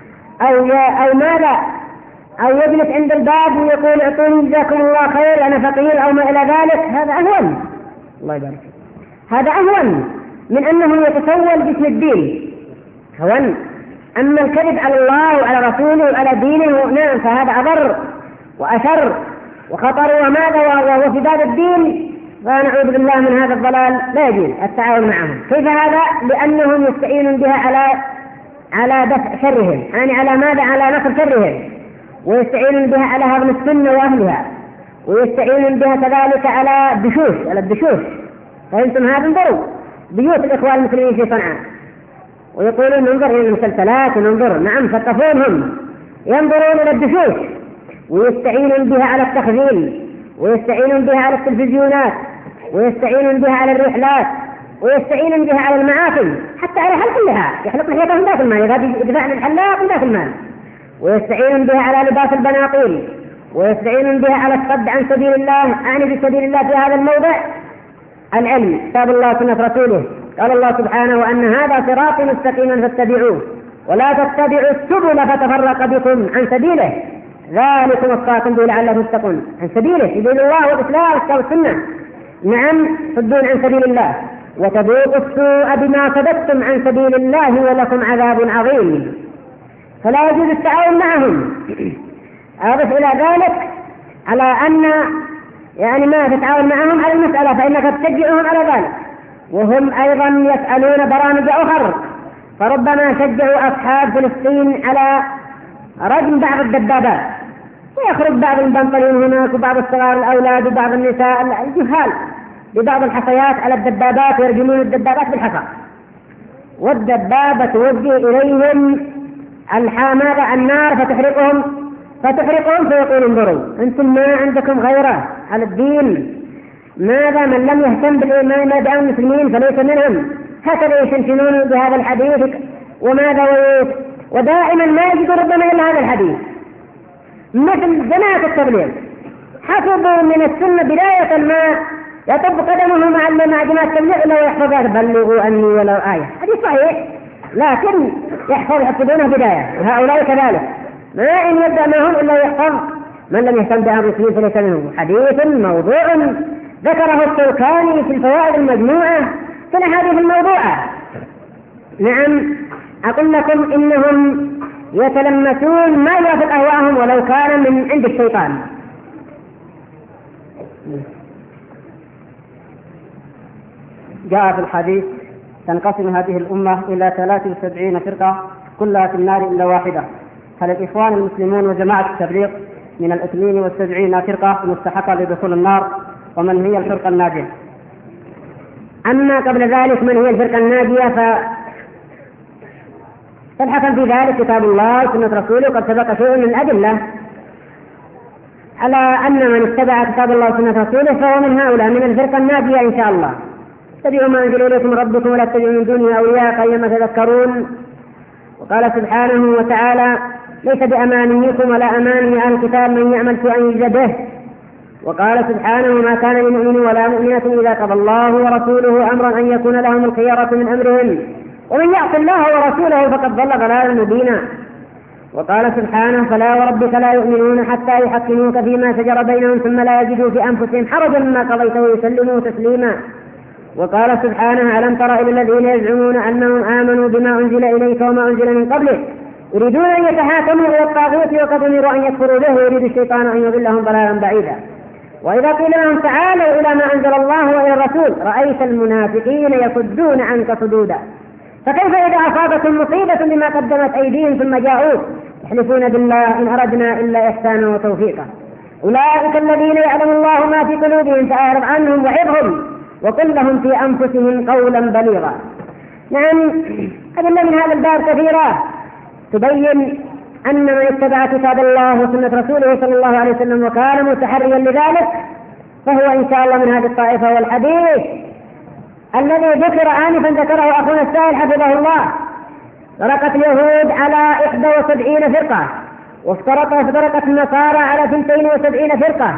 أو ماذا، أو يجلس عند الباب ويقول اعطوني جزاكم الله خير أنا فقير أو ما إلى ذلك. هذا أهون، الله يبارك، هذا أهون من أنه يتسول باسم الدين. هون. أما الكذب على الله وعلى رسوله وعلى دينه نعم فهذا أضر وأشر وخطر وماذا وفساد الدين، فنعوذ بالله من هذا الضلال. لا يجوز التعاون معهم. كيف هذا؟ لأنهم يستعينون بها على دفع شرهم، يعني على ماذا؟ على نصر شرهم، ويستعينون بها على هضم السنة وأهلها، ويستعينون بها كذلك على الدشوش. فأنتم هذا انظروا بيوت الإخوان المسلمين في صنعاء ويقولون ننظر إلى المسلسلات وننظر. نعم ثقفونهم، ينظرون إلى الدشوش ويستعينون بها على التخذيل، ويستعينون بها على التلفزيونات، ويستعينون بها على الرحلات، ويستعينون بها على المعافن، حتى على حلق اللحى يحلق لحيتهم ذات المال يدفع للحلاق ذات المال. ويستعينون بها على لباس البناطيل، ويستعينون بها على الصد عن سبيل الله. أعني بسبيل الله في هذا الموضع العلم، كتاب الله سنة رسوله. قال الله سبحانه: وأن هذا صراطي مستقيما فاتبعوه ولا تتبعوا السبل فتفرق بكم عن سبيله ذلكم وصاكم به لعلكم تتقون. عن سبيله سبيل الله والإسلام والسنة. نعم صدون عن سبيل الله وتذوقوا السوء بما صددتم عن سبيل الله ولكم عذاب عظيم. فلا يجوز التعاون معهم. أضف إلى ذلك على أن يعني ما تتعاون معهم على المسألة فإنك تشجعهم على ذلك، وهم أيضا يسألون برامج أخرى. فربما شجعوا أصحاب فلسطين على رجم بعض الدبابات، ويخرج بعض البنطلون هناك وبعض الصغار الأولاد وبعض النساء الجهال ببعض الحصيات على الدبابات ويرجمون الدبابات بالحصى، والدبابة توجه إليهم ماذا؟ النار فتحرقهم فيقول انظروا أنتم ما عندكم غيره على الدين. ماذا؟ من لم يهتم بالإيمان ما دعوا المسلمين فليس منهم. هكذا يشنشنون بهذا الحديث وماذا ودائما ما يجد ربما إلا هذا الحديث. مثل جماعة التبليغ حفظوا من السنة بداية ما يطب قدمه مع جماعة التبليغ إلا ويحفظها بلغوا أني ولو آية. هذه صحيح، لكن يحفظونها بداية. وهؤلاء كذلك ما إن يبدأ معهم إلا يحفظ. من لم يهتم بأمر المسلمين فليس منهم. حديث موضوع ذكره الشوكاني في الفوائد المجموعة في الأحاديث الموضوعة. نعم أقول لكم إنهم يتلمسون ما يوافق أهواءهم ولو كان من عند الشيطان. جاء في الحديث تنقسم هذه الأمة إلى 73 فرقة كلها في النار إلا واحدة. فالإخوان المسلمون وجماعة التبليغ من 72 فرقة مستحقة لدخول النار. ومن هي الفرقة الناجية؟ أما قبل ذلك من هي الفرقة الناجية فالحكم في ذلك كتاب الله وسنة رسوله، وقد سبق شيء من الأدلة على أن من اتبع كتاب الله وسنة رسوله فهو من هؤلاء من الفرقة الناجية إن شاء الله. اتبعوا ما أنزل إليكم من ربكم ولا تتبعوا من دونه أولياء قليلا ما تذكرون. وقال سبحانه وتعالى: ليس بأمانيكم ولا أماني أهل الكتاب من يعمل سوءا يجزى به. وقال سبحانه: ما كان لمؤمن ولا مؤمنة إذا قضى الله ورسوله أمرا أن يكون لهم الخيرة من أمرهم ومن يعص الله ورسوله فقد ضل ضلالا مبينا. وقال سبحانه: فلا وربك لا يؤمنون حتى يحكموك فيما شجر بينهم ثم لا يجدوا في أنفسهم حرجا مما قضيت ويسلموا تسليما. وقال سبحانه: ألم تر إلى الذين يزعمون أنهم آمنوا بما أنزل إليك وما أنزل من قبلك يريدون أن يتحاكموا إلى الطاغوت وقد أمروا أن يكفروا به ويريد الشيطان أن يضلهم ضلالا بعيدا. وإذا قيل لهم تعالوا إلى ما أنزل الله وإلى الرسول رأيت المنافقين يصدون عنك صدودا. فكيف إذا أصابتهم مصيبة بما قدمت أيديهم ثم جاءوك يحلفون بالله إن أردنا إلا إحسانا وتوفيقا. أولئك الذين يعلم الله ما في قلوبهم فأعرض عنهم وعظهم وقل لهم في أنفسهم قولا بليغا. نعم، أدلة من هذا الباب كثيرة تبين أن من اتبع كتاب الله وسنة رسوله صلى الله عليه وسلم وكان متحريا لذلك فهو إن شاء الله من هذه الطائفة. والحديث الذي ذكر آنفا ذكره أخونا السائل حفظه الله: فرقت اليهود على 71 فرقة، وافترقت النصارى على 72 فرقة،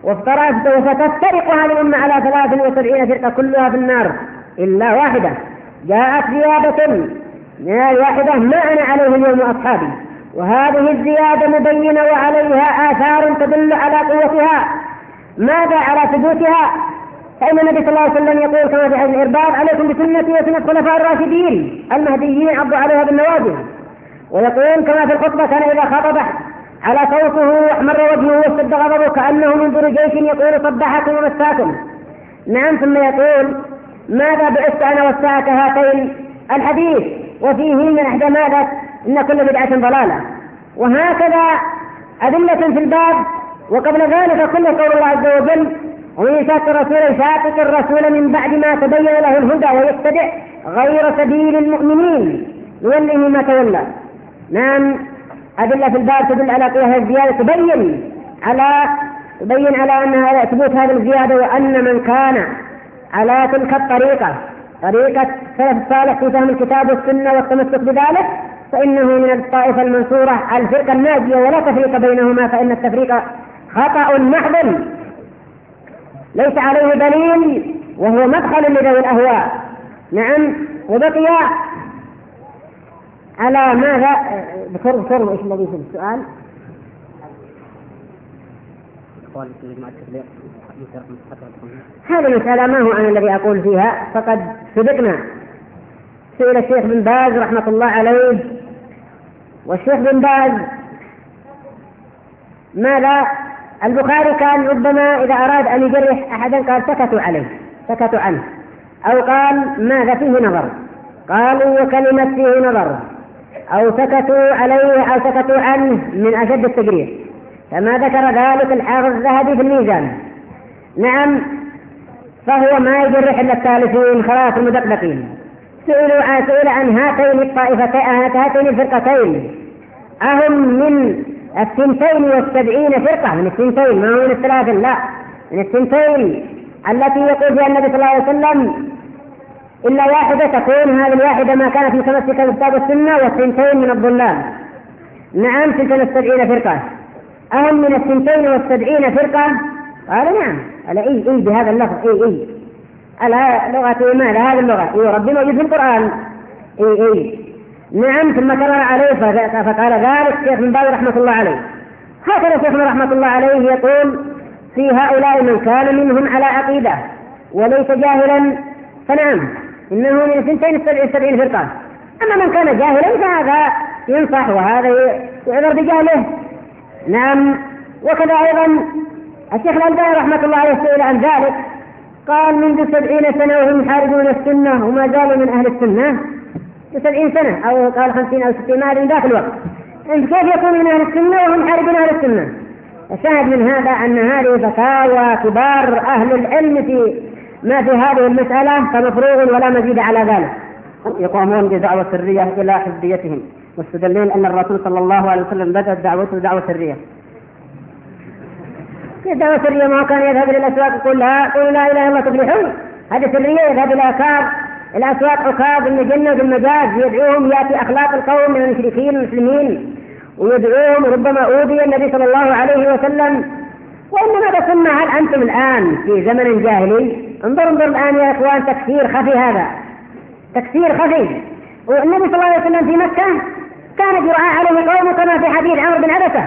وستفترق هذه الأمة على 73 فرقة كلها في النار إلا واحدة. جاءت زيادة من الواحدة ما أنا عليه اليوم أصحابي، وهذه الزيادة مبينة وعليها آثار تدل على قوتها. ماذا على ثبوتها؟ فإن النبي صلى الله عليه وسلم يقول كما في حديث الإرباض: عليكم بسنتي وسنة الخلفاء الراشدين المهديين عضوا عليها بالنواجذ. ويقول كما في الخطبة: كان إذا خطب على صوته واحمر وجهه واشتد غضبه كأنه منذر جيش يقول صبحكم ومساكم. نعم، ثم يقول: ماذا بعثت أنا والساعة كهاتين الحديث وفيه من إحدى ماذا إن كل بدعة ضلالة. وهكذا أدلة في الباب. وقبل ذلك كل قول الله عز وجل: ومن يشاقق الرسول من بعد ما تبين له الهدى ويتبع غير سبيل المؤمنين نوله ما تولى. نعم، أدلة في الباب تدل على قوة الزيادة تبين على أنها ثبوت هذه الزيادة، وأن من كان على تلك الطريقة طريقة سلف الصالح في فهم الكتاب والسنة والتمسك بذلك فإنه من الطائفة المنصورة الفرقة الناجية ولا تفريق بينهما، فإن التفريق خطأ محض ليس عليه دليل وهو مدخل لذوي الأهواء. نعم، وبقي على ماذا؟ ذكروا إيش الذي في السؤال؟ هذه المسألة ما هو أنا الذي أقول فيها، فقد سبقنا. سئل الشيخ بن باز رحمة الله عليه، والشيخ بن باز ماذا؟ البخاري كان ربما إذا أراد أن يجرح أحدا قال سكتوا عنه، أو قال ماذا فيه نظر، قالوا وكلمة فيه نظر، أو سكتوا عليه أو سكتوا عنه من أشد التجريح، كما ذكر ذلك الحافظ الذهبي في الميزان. نعم، فهو ما يجرح إلا الثالثين خلاص المدقدقين. سئل عن هاتين الطائفتين هاتين الفرقتين أهم من 72 فرقة؟ من 72 ما هو من 3، لا، من 72 التي يقول فيها النبي صلى الله عليه وسلم إلا واحدة تكون هذه الواحدة ما كانت متمسكة بالكتاب والسنة، والثنتين من الضلال. نعم، 72 فرقة أهم من 72 فرقة. قال نعم، على إيه بهذا اللفظ، إيه على لغة ماذا هذه اللغة؟ ربنا موجود في القرآن. نعم، ثم كرر عليه فقال ذلك الشيخ بن باز رحمة الله عليه. هكذا شيخنا رحمة الله عليه يقول في هؤلاء من كان منهم على عقيدة وليس جاهلا فنعم إنه من 72 فرقة. أما من كان جاهلا فهذا ينصح وهذا يعذر بجهله. نعم، وكذا أيضا الشيخ الألباني رحمة الله عليه سئل عن ذلك قال منذ 70 سنة وهم يحاربون السنة وما زالوا من أهل السنة. 70 سنة أو قال 50 أو 60 ما ذاك الوقت. أنت كيف يكون من أهل السنة وهم يحاربون أهل السنة؟ الشاهد من هذا أن هذه فتاوى كبار أهل العلم في ما في هذه المسألة فمفروغ ولا مزيد على ذلك. يقومون بدعوة سرية إلى حزبيتهم مستدلين أن الرسول صلى الله عليه وسلم بدأ دعوته دعوة سرية. في دعوة سرية ما كان يذهب إلى الأسواق يقول لا قولوا لا إله إلا الله تفلحون، هذه سرية. يذهب إلى الأسواق عكاظ المجنة بالمجاز يدعوهم يأتي أخلاق القوم من المشركين المسلمين ويدعوهم. ربما أوذي النبي صلى الله عليه وسلم. وإنما بسمع هل أنتم الآن في زمن جاهلي؟ انظروا الآن يا إخوان تكفير خفي، هذا تكفير خفي. والنبي صلى الله عليه وسلم في مكة كان يرعى عليه قوم كما في حديث عمرو بن عبسة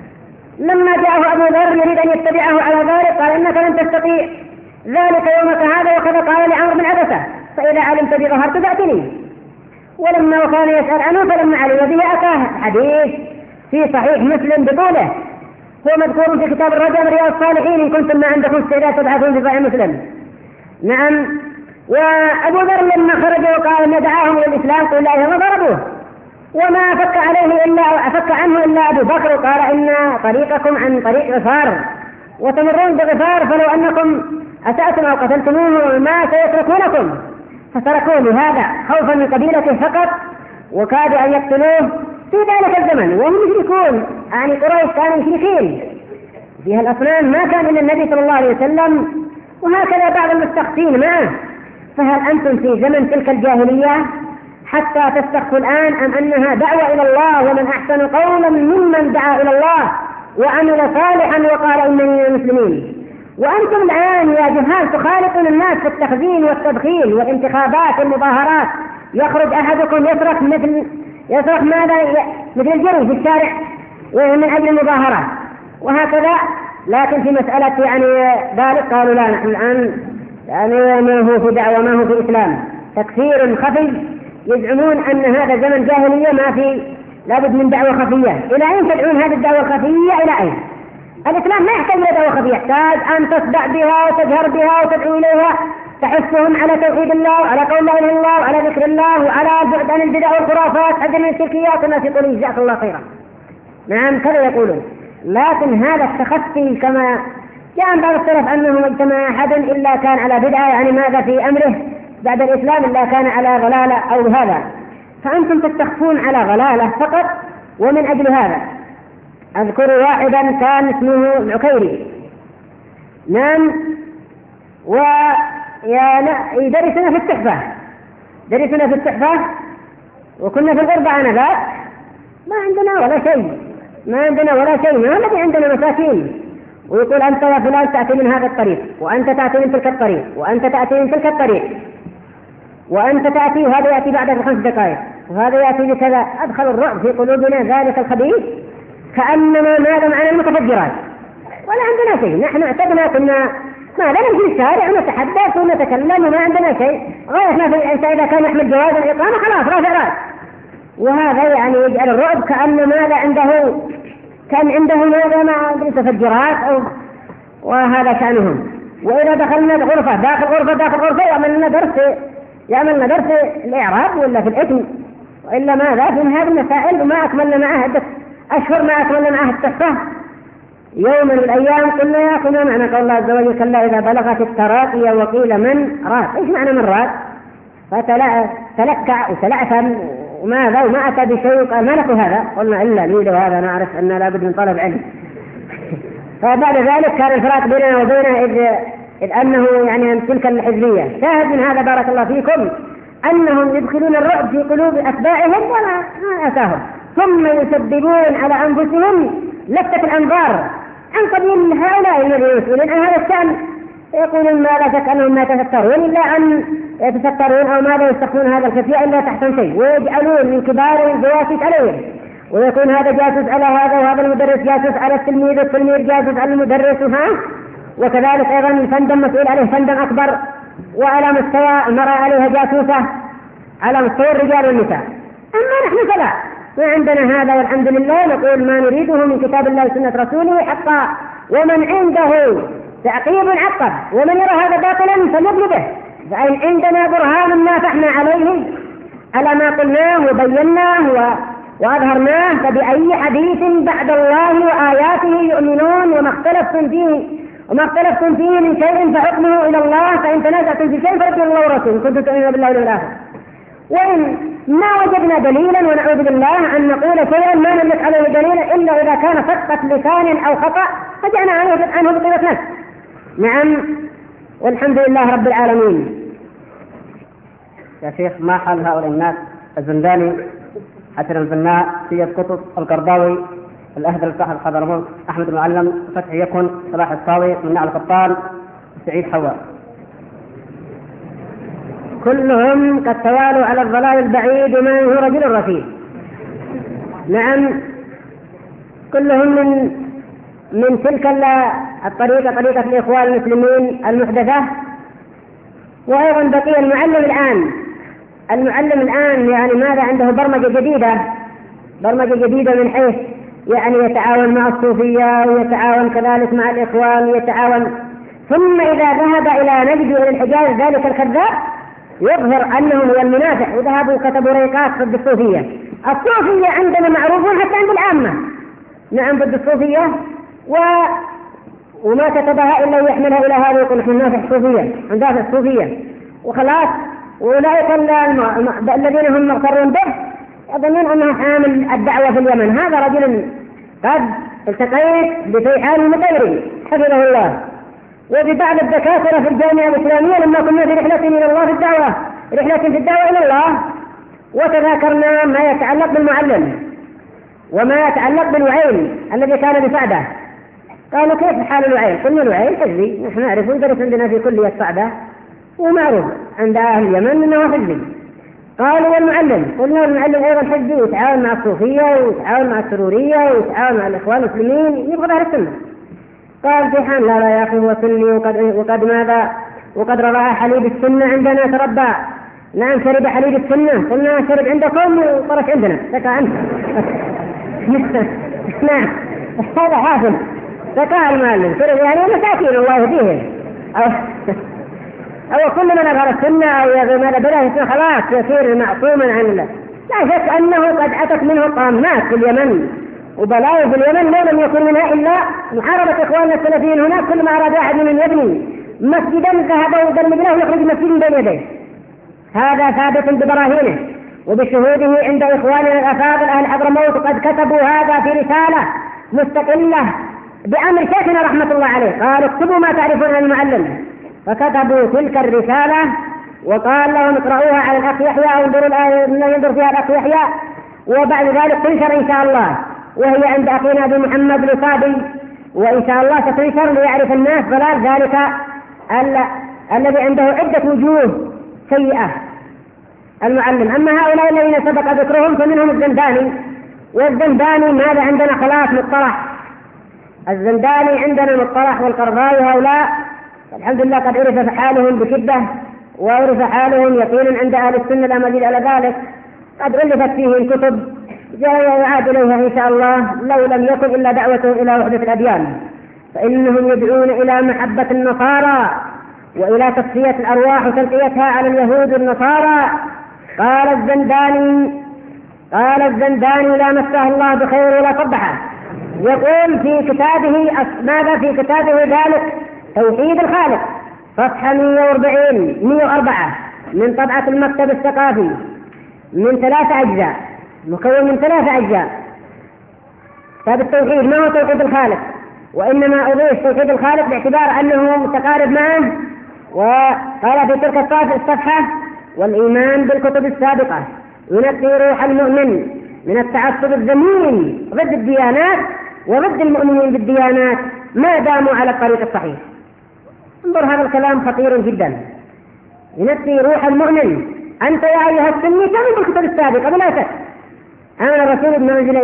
لما جاءه أبو ذر يريد أن يتبعه على ذلك قال إنك لن تستطيع ذلك يومك هذا، وكذا قال لعمرو بن عبسة فإذا علمت بظهرت فأتني. ولما كان يسأل عنه فلما علم به أتاه حديث في صحيح مسلم بطوله، هو مذكور في كتاب الرجاء رياض الصالحين إن كنتم ما عندكم استعداد تبحثون في صحيح مسلم. نعم. وأبو ذر لما خرج وقال أن دعاهم إلى الإسلام قل لا إله ضربوه وما فك عنه إلا أبو بكر قال إن طريقكم عن طريق غفار وتمرون بغفار فلو أنكم أسأتم أو قتلتموه ما سيتركونكم، فتركوه لهذا خوفا من قبيلته فقط وكادوا أن يقتلوه في ذلك الزمن وهم مشركون. يعني قريش كانوا مشركين فيها الأصنام ما كان إلا النبي صلى الله عليه وسلم، وهكذا بعض المستخفين معه. فهل أنتم في زمن تلك الجاهلية حتى تستخفوا الآن أم أنها دعوة إلى الله؟ ومن أحسن قولا ممن دعا إلى الله وعمل صالحا وقال إنني من المسلمين. وأنتم الآن يا جهال تخالطون الناس في التخزين والتدخين والانتخابات والمظاهرات. يخرج أحدكم يصرخ ماذا مثل الجري في الشارع من أجل المظاهرات وهكذا. لكن في مسألة يعني ذلك قالوا لا نحن الآن يعني ما هو في دعوة ما هو في إسلام. تكفير خفي يزعمون أن هذا زمن جاهلية ما في لابد من دعوة خفية. إلى أين تدعون هذه الدعوة الخفية؟ إلى أين؟ الإسلام ما يحتاج إلى دعوة خفية، يحتاج أن تصدع بها وتجهر بها وتدعو إليها تحثهم على توحيد الله وعلى قول لا إله إلا الله وعلى ذكر الله وعلى البعد عن البدع والخرافات حذر من الشركيات الناس يقولون جزاك الله خيرا. نعم كذا يقولون. لكن هذا التخفي كما جاء عن بعض السلف أنه ما اجتمع أحد إلا كان على بدعة، يعني ماذا في أمره بعد الإسلام إلا كان على ضلالة أو هذا. فأنتم تستخفون على ضلالة فقط. ومن أجل هذا أذكر واحدا كان اسمه العكيري. نعم. ويدرسنا في التحفة، درسنا في التحفة وكنا في الغربة آنذاك ما عندنا ولا شيء، ما الذي عندنا مساكين. ويقول أنت يا فلان تأتي من هذا الطريق وأنت تأتي من تلك الطريق وأنت تأتي من تلك الطريق وأنت تأتي وهذا يأتي بعد 5 دقائق وهذا يأتي بكذا. أدخل الرعب في قلوبنا ذلك الخبيث كأنما ماذا معنا المتفجرات ولا عندنا شيء. نحن اعتدنا كنا ما لنا في الشارع ونتحدث ونتكلم وما عندنا شيء غاية ما في إذا كان يحمل جواز الإقامة خلاص رافع راس. وهذا يعني يجعل الرعب كأن ماذا عنده ماذا مع المتفجرات وهذا شأنهم. وإذا دخلنا الغرفة داخل غرفة يعملنا درس الإعراب ولا في الإثم وإلا ماذا في هذه المسائل. وما أكملنا معها عدة أشهر ما أكملنا معها التحفة. يوم من الأيام قلنا يا أخي ما معنى قول الله عز وجل كلا إذا بلغت التراقي وقيل من راد. إيش معنى من راد؟ فتلكع وتلعثم وماذا وما أتى بشيء قال ما لك هذا. قلنا إلا نريد هذا نعرف أن لابد من طلب علم. فبعد ذلك كان الفراق بيننا وبينه إذ أنه يعني تلك الحزبية. شاهد من هذا بارك الله فيكم أنهم يدخلون الرعب في قلوب أتباعهم ولا أتاهم، ثم يسببون على أنفسهم لفتة الأنظار عن قبيل هؤلاء الذين يسؤولون عن هذا الشأن. يقولون ما لا شك أنهم ما يتسترون إلا أن يتسترون أو ماذا يستخدمون هذا الخفية إلا تحت شيء ويجعلون من كبار الجواسيس عليهم. ويكون هذا جاسوس على هذا وهذا المدرس جاسوس على التلميذ والتلميذ جاسوس على المدرس وكذلك أيضا الفندم مسؤول عليه فندم أكبر. وعلى مستوى المرأة عليها جاسوسة على مستوى الرجال والنساء. أما نحن فلا ما عندنا هذا والحمد لله. نقول ما نريده من كتاب الله وسنة رسوله حقا. ومن عنده تعقيب عقب، ومن يرى هذا باطلا فليبني به. فإن عندنا برهان نافحنا عليه على ما قلناه وبيناه وأظهرناه، فبأي حديث بعد الله وآياته يؤمنون؟ وما اختلفتم فيه من شيء فحكمه إلى الله، فإن تنازعتم في شيء فردوا الله ورسوله كنتم تؤمنون بالله واليوم الآخر. وإن ما وجدنا دليلا ونعوذ بالله أن نقول شيئا ما نملك عليه دليلا إلا إذا كان سقط لسان أو خطأ فجعنا عنه بطيبة نفس. نعم، والحمد لله رب العالمين. يا شيخ، ما حال هؤلاء الناس؟ الزنداني، حسن البناء، سيد قطب، القرضاوي، الأهدل الفحل حضرموت، أحمد المعلم، فتحي يكن، صلاح الصاوي، مناع القطان، سعيد حواء، كلهم قد توالوا على الضلال البعيد ومن هو رجل رشيد. نعم، كلهم من تلك الطريقة، طريقة الإخوان المسلمين المحدثة. وأيضا بقي المعلم الآن يعني ماذا عنده؟ برمجة جديدة من حيث يعني يتعاون مع الصوفية ويتعاون كذلك مع الإخوان ويتعاون، ثم إذا ذهب إلى نجد إلى الحجاز ذلك الكذاب يظهر أنه هو المنافع، وذهبوا كتبوا ريقات ضد الصوفية عندنا معروفون حتى عند العامة. نعم، ضد الصوفية وما كتبها إلا يحملها إلى هذا، يقول نحن نافع الصوفية، ندافع الصوفية وخلاص. وأولئك الذين هم مغترون به يظنون أنه حامل الدعوة في اليمن. هذا رجل قد التقيت بفيحان المطيري حفظه الله وببعض الدكاترة في الجامعة الإسلامية لما كنا في رحلة إلى الله في الدعوة، إلى الله، وتذاكرنا ما يتعلق بالمعلم وما يتعلق بالوعين الذي كان بسعدة. قالوا كيف حال الوعين؟ قلنا الوعين حزبي، نحن نعرف ندرس عندنا في كلية سعدة ومعروف عند أهل اليمن أنه حزبي. قالوا والمعلم؟ قلنا المعلم أيضا حزبي، ويتعاون مع الصوفية ويتعاون مع السرورية ويتعاون مع الإخوان المسلمين، يبغى أهل السنة. قال فيحان لا يا أخي هو سني وقد رضع حليب السنة عندنا تربى. نعم، شرب حليب السنة، قلنا شرب عندكم وطرش عندنا، سكى عنه. نعم، هذا حاصل، سكى المعلم شرب، يعني مساكين الله يهديهم. أو كل من أظهر السنة أو ماذا بلا خلاص يصير معصوما عن الله. لا شك أنه قد أتت منه طامات في اليمن وبلايا في اليمن ما لم يكن منها إلا محاربة إخواننا السلفيين هناك. كل ما أراد واحد من يبني مسجدا ذهبوا ويدمجناه ويخرج مسجد بين يديه. هذا ثابت ببراهينه وبشهوده عند إخواننا الأفاضل أهل حضرموت، قد كتبوا هذا في رسالة مستقلة بأمر شيخنا رحمة الله عليه، قالوا اكتبوا ما تعرفون عن المعلم، فكتبوا تلك الرسالة وقال لهم اقرأوها على الأخ يحيى أو انظروا الآية ينظر فيها الأخ يحيى، وبعد ذلك تنشر إن شاء الله، وهي عند أخينا أبي محمد الصادي، وإن شاء الله ستنشر ليعرف الناس ضلال ذلك الذي عنده عدة وجوه سيئة المعلم. أما هؤلاء الذين سبق ذكرهم فمنهم الزنداني، والزنداني ماذا عندنا خلاص مطرح، الزنداني عندنا مطرح، والقرضاوي هؤلاء الحمد لله قد عرف حالهم بشدة وعرف حالهم يقينا عند أهل السنة لا مزيد على ذلك. قد ألفت فيهم كتب جاء يعاد إليها إن شاء الله لو لم يكن إلا دعوتهم إلى وحدة الأديان، فإنهم يدعون إلى محبة النصارى وإلى تصفية الأرواح وتلقيتها على اليهود والنصارى. قال الزنداني لا مسه الله بخير ولا قبحه، يقول في كتابه ماذا في كتابه ذلك توحيد الخالق صفحة 104 من طبعة المكتب الثقافي من 3 أجزاء، مكون من 3 أجزاء. كتاب التوحيد ما هو توحيد الخالق، وإنما أضيف توحيد الخالق باعتبار أنه متقارب معه. وقال في تلك الصفحة والإيمان بالكتب السابقة ينقي روح المؤمن من التعصب الذميم ضد الديانات وضد المؤمنين بالديانات ما داموا على الطريق الصحيح. انظر هذا الكلام خطير جدا، ينقي روح المؤمن. أنت يا أيها السني تؤمن بالكتب السابقة بلا شك، آمن الرسول بما أنزل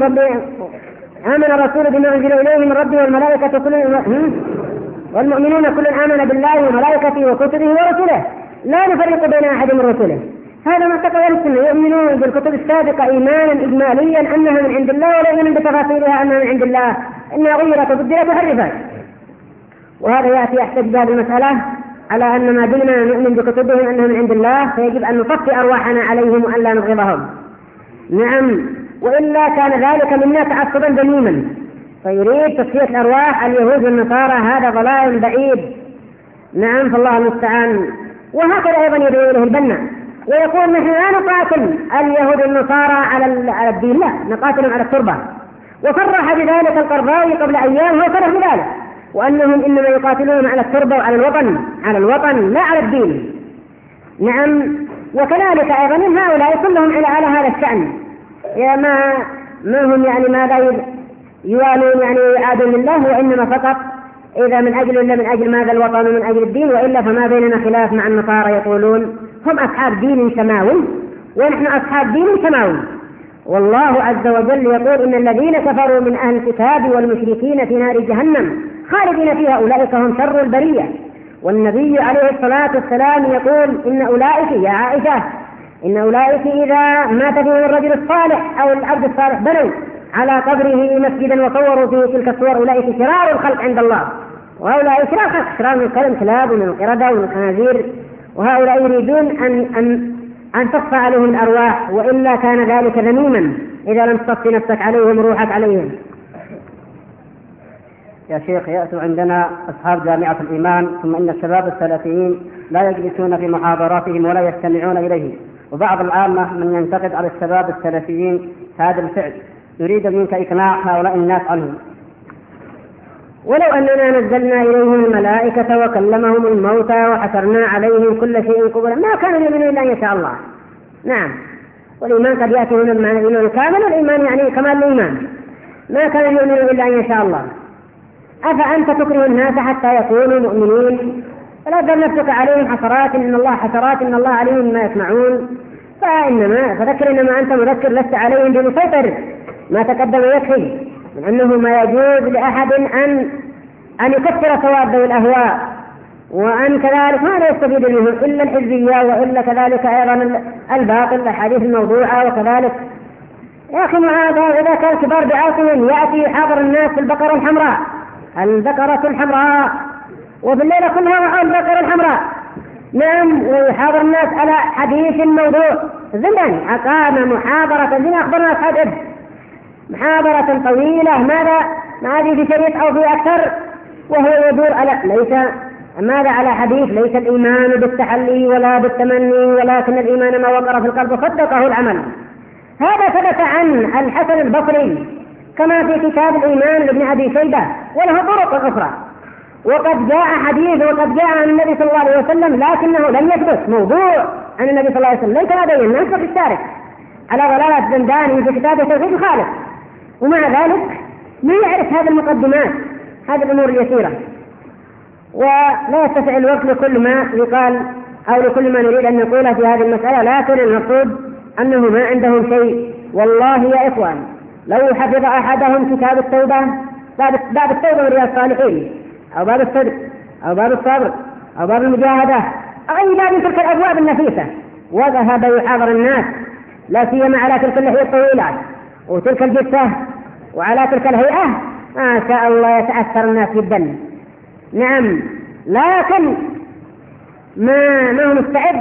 إليه من ربه والملائكة والمؤمنون كل آمن بالله وملائكته وكتبه ورسله لا نفرق بين أحد من رسله. هذا ما تقول السنة، يؤمنون بالكتب السابقة إيمانا إجماليا أنها من عند الله ولا يؤمن بتفاصيلها أنها من عند الله، إنها غيرت وبدلت وحرفت. وهذا يأتي يحتج بهذه المسألة على أن ما دمنا نؤمن بكتبهم أنهم من عند الله فيجب أن نطفي أرواحنا عليهم وأن لا نبغضهم. نعم، وإلا كان ذلك منا تعصبا ذميما، فيريد تصفية الأرواح اليهود والنصارى، هذا ضلال بعيد. نعم، فالله المستعان. وهكذا أيضا يدعو إليه البنا ويقول نحن لا نقاتل اليهود والنصارى على الدين، لا، نقاتلهم على التربة. وصرح بذلك القرضاوي قبل أيام، هو صرح بذلك، وأنهم إنما يقاتلون على التربة وعلى الوطن، على الوطن لا على الدين. نعم، وكذلك أيضا هؤلاء كلهم على هذا الشأن، ما هم يعني ماذا يوالون يعني يعادون لله، وإنما فقط إذا من أجل ماذا الوطن ومن أجل الدين، وإلا فما بيننا خلاف مع النصارى يقولون هم أصحاب دين سماوي ونحن أصحاب دين سماوي. والله عز وجل يقول إن الذين كفروا من أهل الكتاب والمشركين في نار جهنم خالدين فيها أولئك هم شر البرية. والنبي عليه الصلاة والسلام يقول إن أولئك يا عائشة إن أولئك إذا مات فيهم الرجل الصالح أو العبد الصالح بنوا على قبره مسجدا وصوروا فيه تلك الصور، أولئك شرار الخلق عند الله. وهؤلاء شرار من الكلاب ومن القردة ومن الخنازير، وهؤلاء يريدون أن تصفى عليهم الأرواح، وإلا كان ذلك ذميما إذا لم تصفي نفسك عليهم روحك عليهم. يا شيخ، يأتوا عندنا أصحاب جامعة الإيمان، ثم إن الشباب السلفيين لا يجلسون في محاضراتهم ولا يستمعون إليه، وبعض العامة من ينتقد على الشباب السلفيين هذا الفعل، يريد منك إقناع هؤلاء الناس عنهم. ولو أننا نزلنا إليهم الملائكة وكلمهم الموتى وحشرنا عليهم كل شيء قبلا ما كانوا يؤمنون إلا أن يشاء الله. نعم، والإيمان قد يأتي هنا بمعنى الإيمان الكامل، والإيمان يعني كمال الإيمان، ما كانوا يؤمنون إلا أن يشاء الله. أفأنت تكره الناس حتى يكونوا مؤمنين؟ فلا تذر نفسك عليهم حسرات، إن الله عليهم ما يسمعون، فذكر إنما أنت مذكر لست عليهم بمسيطر، ما تقدم يكفي من أنه ما يجوز لأحد أن يكثر ثواب ذوي الأهواء، وأن كذلك ما لا يستفيد منه إلا الحزبية، وإلا كذلك أيضا الباطل الأحاديث الموضوعة. وكذلك يا أخي هذا إذا كان كبار بعاصم يأتي يحاضر الناس في البقرة الحمراء وبالليلة كلها وعلى البقرة الحمراء. نعم، ويحاضر الناس على حديث موضوع زمن أقام محاضرة زمن أخبرنا أصحاب محاضرة طويلة، ماذا ما هذه في شريط أو في أكثر، وهو يدور على على حديث ليس الإيمان بالتحلي ولا بالتمني، ولكن الإيمان ما وقر في القلب وصدقه العمل. هذا ثبت عن الحسن البصري كما في كتاب الإيمان لابن أبي شيبة، وله طرق أخرى. وقد جاء حديث وقد جاء عن النبي صلى الله عليه وسلم، لكنه لم يثبت موضوع عن النبي صلى الله عليه وسلم، ليس ما بين نسبة الشارك على ضلالة زنداني في كتابه توحيد الخالق، ومع ذلك ما يعرف هذه المقدمات، هذه الأمور اليسيرة، ولا يستطيع الوقت لكل ما يقال أو لكل ما نريد أن نقوله في هذه المسألة. لكن المقصود أنه ما عندهم شيء. والله يا إخوان، لو حفظ أحدهم كتاب التوبة، باب التوبة من رياض الصالحين، أو باب الصدق، أو باب الصبر، أو باب المجاهدة، أو أي باب من تلك الأبواب النفيسة، وذهب يحاضر الناس، لا سيما على تلك اللحية الطويلة وتلك الجثة وعلى تلك الهيئة، ما شاء الله يتأثر الناس جدا. نعم، لكن ما هو مستعد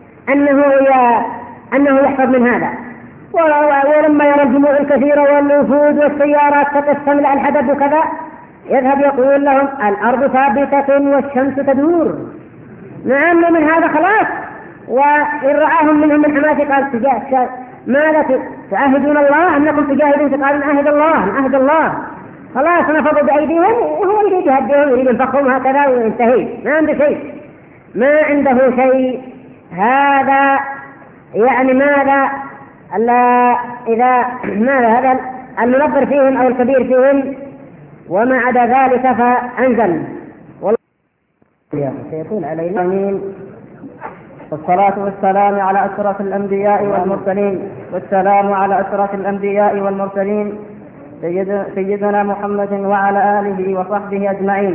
أنه يحفظ من هذا. ولما يرى الجموع الكثيرة والوفود والسيارات تتستملأ الحدث وكذا، يذهب يقول لهم الأرض ثابتة والشمس تدور. نعم، من هذا خلاص. وإن رآهم منهم من حماسة قال ماذا تعاهدون الله أنكم تجاهدون؟ قالوا نعهد الله. خلاص نفضوا بأيديهم، وهو يريد يهديهم، يريد ينفخهم هكذا وينتهي، ما عنده شيء، ما عنده شيء. هذا يعني ماذا هذا المنظر فيهم أو الكبير فيهم، وما عدا ذلك فأنزل. والله سيكون علينا آمين. والصلاة والسلام على أشرف الأنبياء والمرسلين سيدنا محمد وعلى آله وصحبه أجمعين.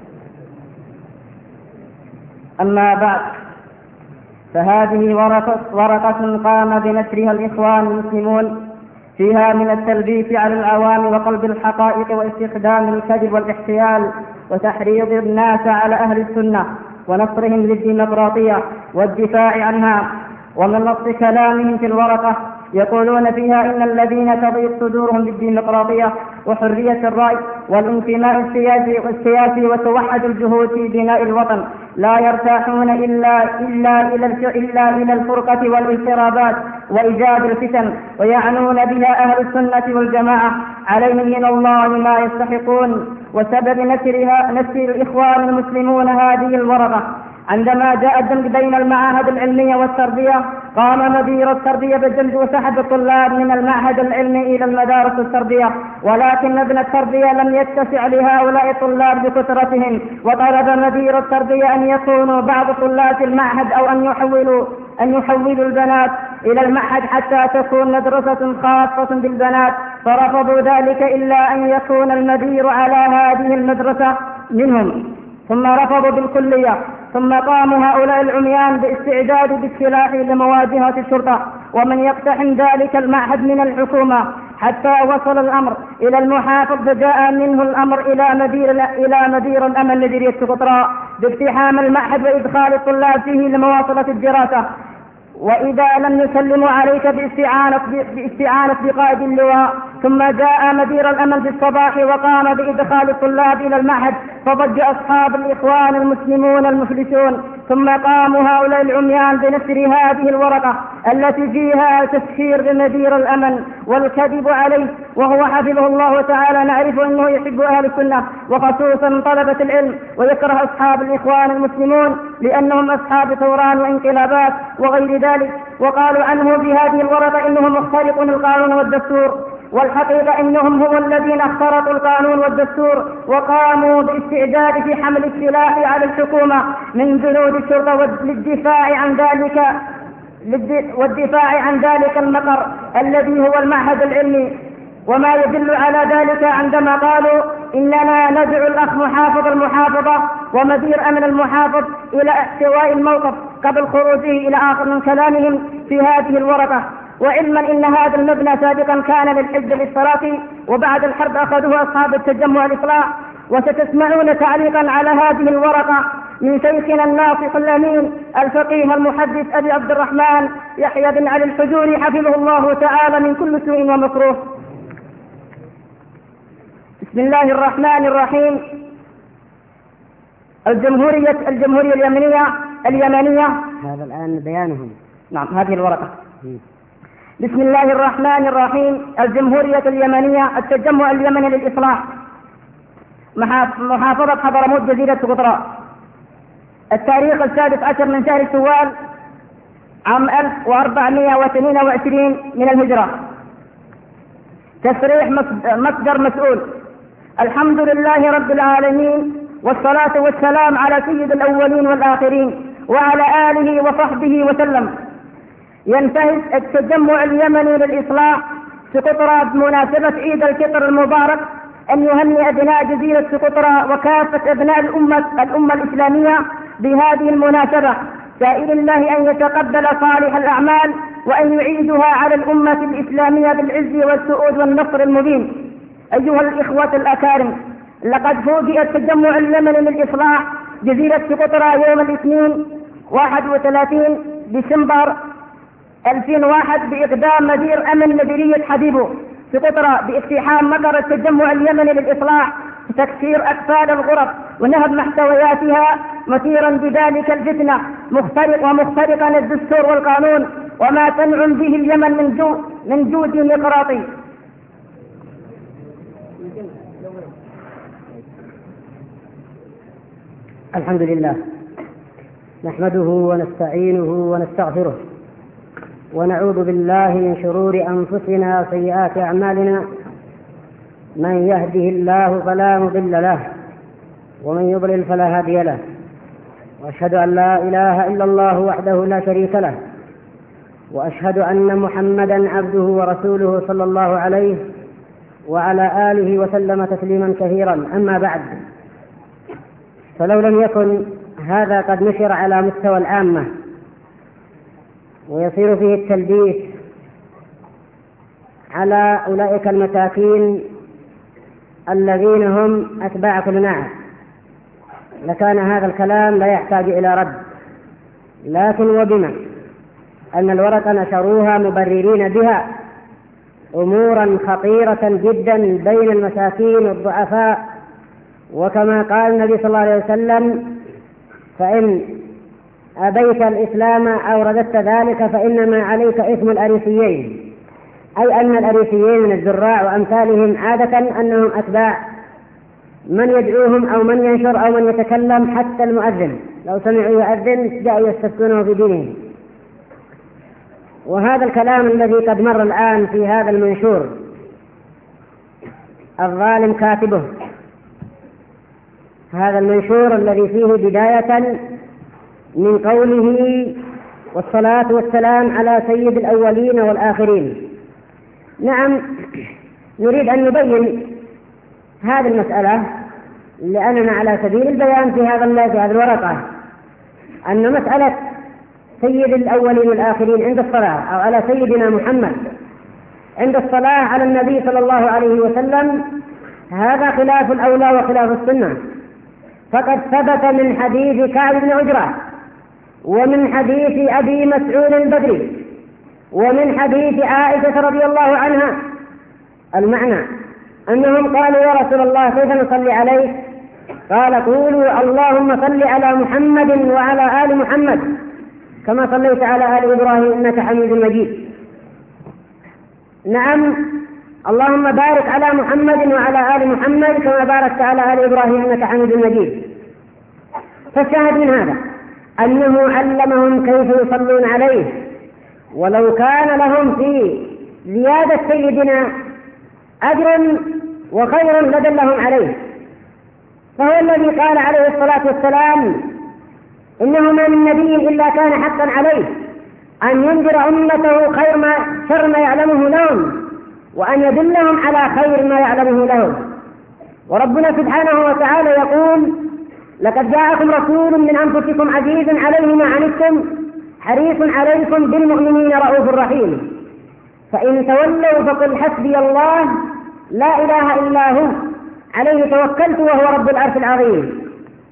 أما بعد، فهذه ورقة قام بنشرها الإخوان المسلمون فيها من التلبيس على العوام وقلب الحقائق واستخدام الكذب والاحتيال وتحريض الناس على أهل السنة ونصرهم للديمقراطية والدفاع عنها. ومن نص كلامهم في الورقة يقولون فيها إن الذين تضيق صدورهم بالديمقراطية وحرية الرأي والانتماء السياسي وتوحد الجهود في بناء الوطن لا يرتاحون إلا إلى الفرقة والاضطرابات وإيجاد الفتن، ويعنون بها أهل السنة والجماعة عليهم من الله ما يستحقون. وسبب نشر الإخوان المسلمون هذه الورقة عندما جاء الدمج بين المعاهد العلمية والتربية قام مدير التربية بالدمج وسحب الطلاب من المعهد العلمي إلى المدارس التربية، ولكن ابن التربية لم يتسع لهؤلاء الطلاب بكثرتهم، وطلب مدير التربية أن يكونوا بعض طلاب المعهد أو أن يحولوا البنات إلى المعهد حتى تكون مدرسة خاصة بالبنات، فرفضوا ذلك إلا أن يكون المدير على هذه المدرسة منهم، ثم رفضوا بالكلية. ثم قاموا هؤلاء العميان باستعداد بالسلاح لمواجهة الشرطة ومن يقتحم ذلك المعهد من الحكومة، حتى وصل الأمر إلى المحافظ، فجاء منه الأمر إلى مدير الأمن مديرية سقطرى باقتحام المعهد وإدخال الطلاب فيه لمواصلة الدراسة، وإذا لم يسلموا عليك باستعانة بقائد اللواء. ثم جاء مدير الأمن في الصباح وقام بإدخال الطلاب إلى المعهد، فضج أصحاب الإخوان المسلمون المفلسون. ثم قاموا هؤلاء العميان بنشر هذه الورقة التي فيها تسخير بمدير الأمن والكذب عليه، وهو حفظه الله تعالى نعرف أنه يحب أهل السنة وخصوصا طلبة العلم، ويكره أصحاب الإخوان المسلمون لأنهم أصحاب ثوران وانقلابات وغير ذلك. وقالوا عنه في هذه الورقة إنهم مخترقون القانون والدستور، والحقيقة إنهم هم الذين اخترقوا القانون والدستور وقاموا باستعداد في حمل السلاح على الحكومة من جنود الشرطة والدفاع عن ذلك المقر الذي هو المعهد العلمي. وما يدل على ذلك عندما قالوا إننا ندعو الأخ محافظ المحافظة ومدير أمن المحافظ إلى احتواء الموقف قبل خروجه إلى آخر من كلامهم في هذه الورقة، وعلما إن هذا المبنى سابقا كان للحزب الاشتراكي وبعد الحرب أخذوه أصحاب التجمع الإصلاح. وستسمعون تعليقا على هذه الورقة من شيخنا الناصح الأمين الفقيه المحدث أبي عبد الرحمن يحيى بن علي الحجوري حفظه الله تعالى من كل سوء ومكروه. بسم الله الرحمن الرحيم. الجمهورية اليمنية هذا الآن بيانهم. نعم، هذه الورقة. بسم الله الرحمن الرحيم. الجمهورية اليمنية التجمع اليمني للإصلاح، محافظة حضرموت جزيرة سقطرى. التاريخ 16 من شهر شوال عام 1422 من الهجرة. تصريح مصدر مسؤول: الحمد لله رب العالمين، والصلاة والسلام على سيد الأولين والآخرين وعلى آله وصحبه وسلم. ينتهز التجمع اليمني للإصلاح سقطرى بمناسبة عيد الفطر المبارك أن يهنئ أبناء جزيرة سقطرى وكافة أبناء الأمة الإسلامية بهذه المناسبة، سائل الله أن يتقبل صالح الأعمال وأن يعيدها على الأمة الإسلامية بالعز والسؤود والنصر المبين. أيها الإخوة الأكارم، لقد فوجئ التجمع اليمني للإصلاح جزيرة سقطرى يوم الاثنين 31 ديسمبر 2001 بإقدام مدير أمن مديرية حبيبو سقطرى باقتحام مقر التجمع اليمني للإصلاح تكسير أقفال الغرف ونهب محتوياتها، مثيرا بذلك الفتنة ومخترقا الدستور والقانون وما تنعم به اليمن من جود ديمقراطي. الحمد لله، نحمده ونستعينه ونستغفره ونعوذ بالله من شرور أنفسنا وسيئات أعمالنا، من يهده الله فلا مضل له ومن يضلل فلا هادي له، وأشهد أن لا إله إلا الله وحده لا شريك له، وأشهد أن محمدا عبده ورسوله صلى الله عليه وعلى آله وسلم تسليما كثيرا. أما بعد، فلو لم يكن هذا قد نشر على مستوى العامة ويصير فيه التلبيس على أولئك المساكين الذين هم أتباع كل ناعم لكان هذا الكلام لا يحتاج إلى رد، لكن وبما أن الورقة نشروها مبررين بها أمورا خطيرة جدا بين المساكين والضعفاء، وكما قال النبي صلى الله عليه وسلم: فإن أبيت الإسلام أو رددت ذلك فإنما عليك إثم الأريسيين، أي أن الأريسيين من الزراع وأمثالهم عادة أنهم أتباع من يدعوهم أو من ينشر أو من يتكلم، حتى المؤذن لو سمعوا يؤذن جاءوا يستفتونه في دينهم. وهذا الكلام الذي قد مر الآن في هذا المنشور الظالم كاتبه، هذا المنشور الذي فيه بداية من قوله: والصلاة والسلام على سيد الأولين والآخرين. نعم، نريد أن نبين هذه المسألة لأننا على سبيل البيان في هذه الورقة أن مسألة سيد الأولين والآخرين عند الصلاة أو على سيدنا محمد عند الصلاة على النبي صلى الله عليه وسلم هذا خلاف الأولى وخلاف السنة، فقد ثبت من حديث كعب بن عجرة ومن حديث أبي مسعود البدري ومن حديث عائشة رضي الله عنها المعنى أنهم قالوا: يا رسول الله كيف نصلي عليك؟ قال: قولوا اللهم صل على محمد وعلى آل محمد كما صليت على آل إبراهيم إنك حميد مجيد. نعم، اللهم بارك على محمد وعلى آل محمد كما باركت على آل إبراهيم إنك حميد مجيد. فالشاهد من هذا أنه علمهم كيف يصلون عليه، ولو كان لهم في زيادة سيدنا أجر وخير لدلهم عليه، فهو الذي قال عليه الصلاة والسلام: إنه ما من نبي إلا كان حقا عليه أن ينذر أمته شر ما يعلمه لهم وأن يدلهم على خير ما يعلمه لهم. وربنا سبحانه وتعالى يقول: لقد جاءكم رسول من أنفسكم عزيز عليه ما عنتم حريص عليكم بالمؤمنين رؤوف رحيم، فإن تولوا فقل حسبي الله لا إله إلا هو عليه توكلت وهو رب العرش العظيم.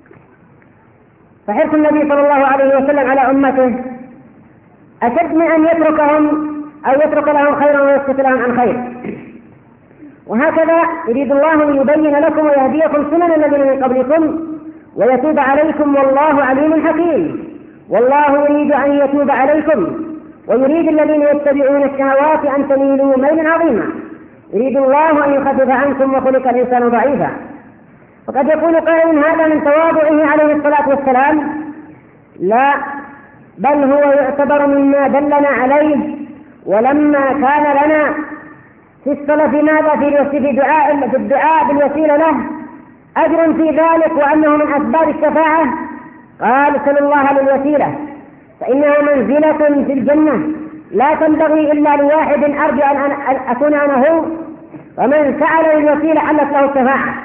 فحرص النبي صلى الله عليه وسلم على أمته أشد من أن يتركهم أو يترك لهم خيرا ويسكت لهم عن خير. وهكذا يريد الله أن يبين لكم ويهديكم سنن الذين من قبلكم ويتوب عليكم والله عليم حكيم. والله يريد أن يتوب عليكم ويريد الذين يتبعون الشهوات أن تميلوا ميلا عظيما. يريد الله أن يخفف عنكم وخلق الإنسان ضعيفا. وقد يكون قائل هذا من تواضعه عليه الصلاة والسلام، لا، بل هو يعتبر مما دلنا عليه. ولما كان لنا في السلف ماذا في الدعاء بالوسيلة له أجر في ذلك وأنه من أسباب الشفاعة، قال: سل الله للوسيلة فإنها منزلة في الجنة لا تنبغي إلا لواحد أرجو أن أكون أنا هو، ومن سأل للوسيلة حلت له الشفاعة.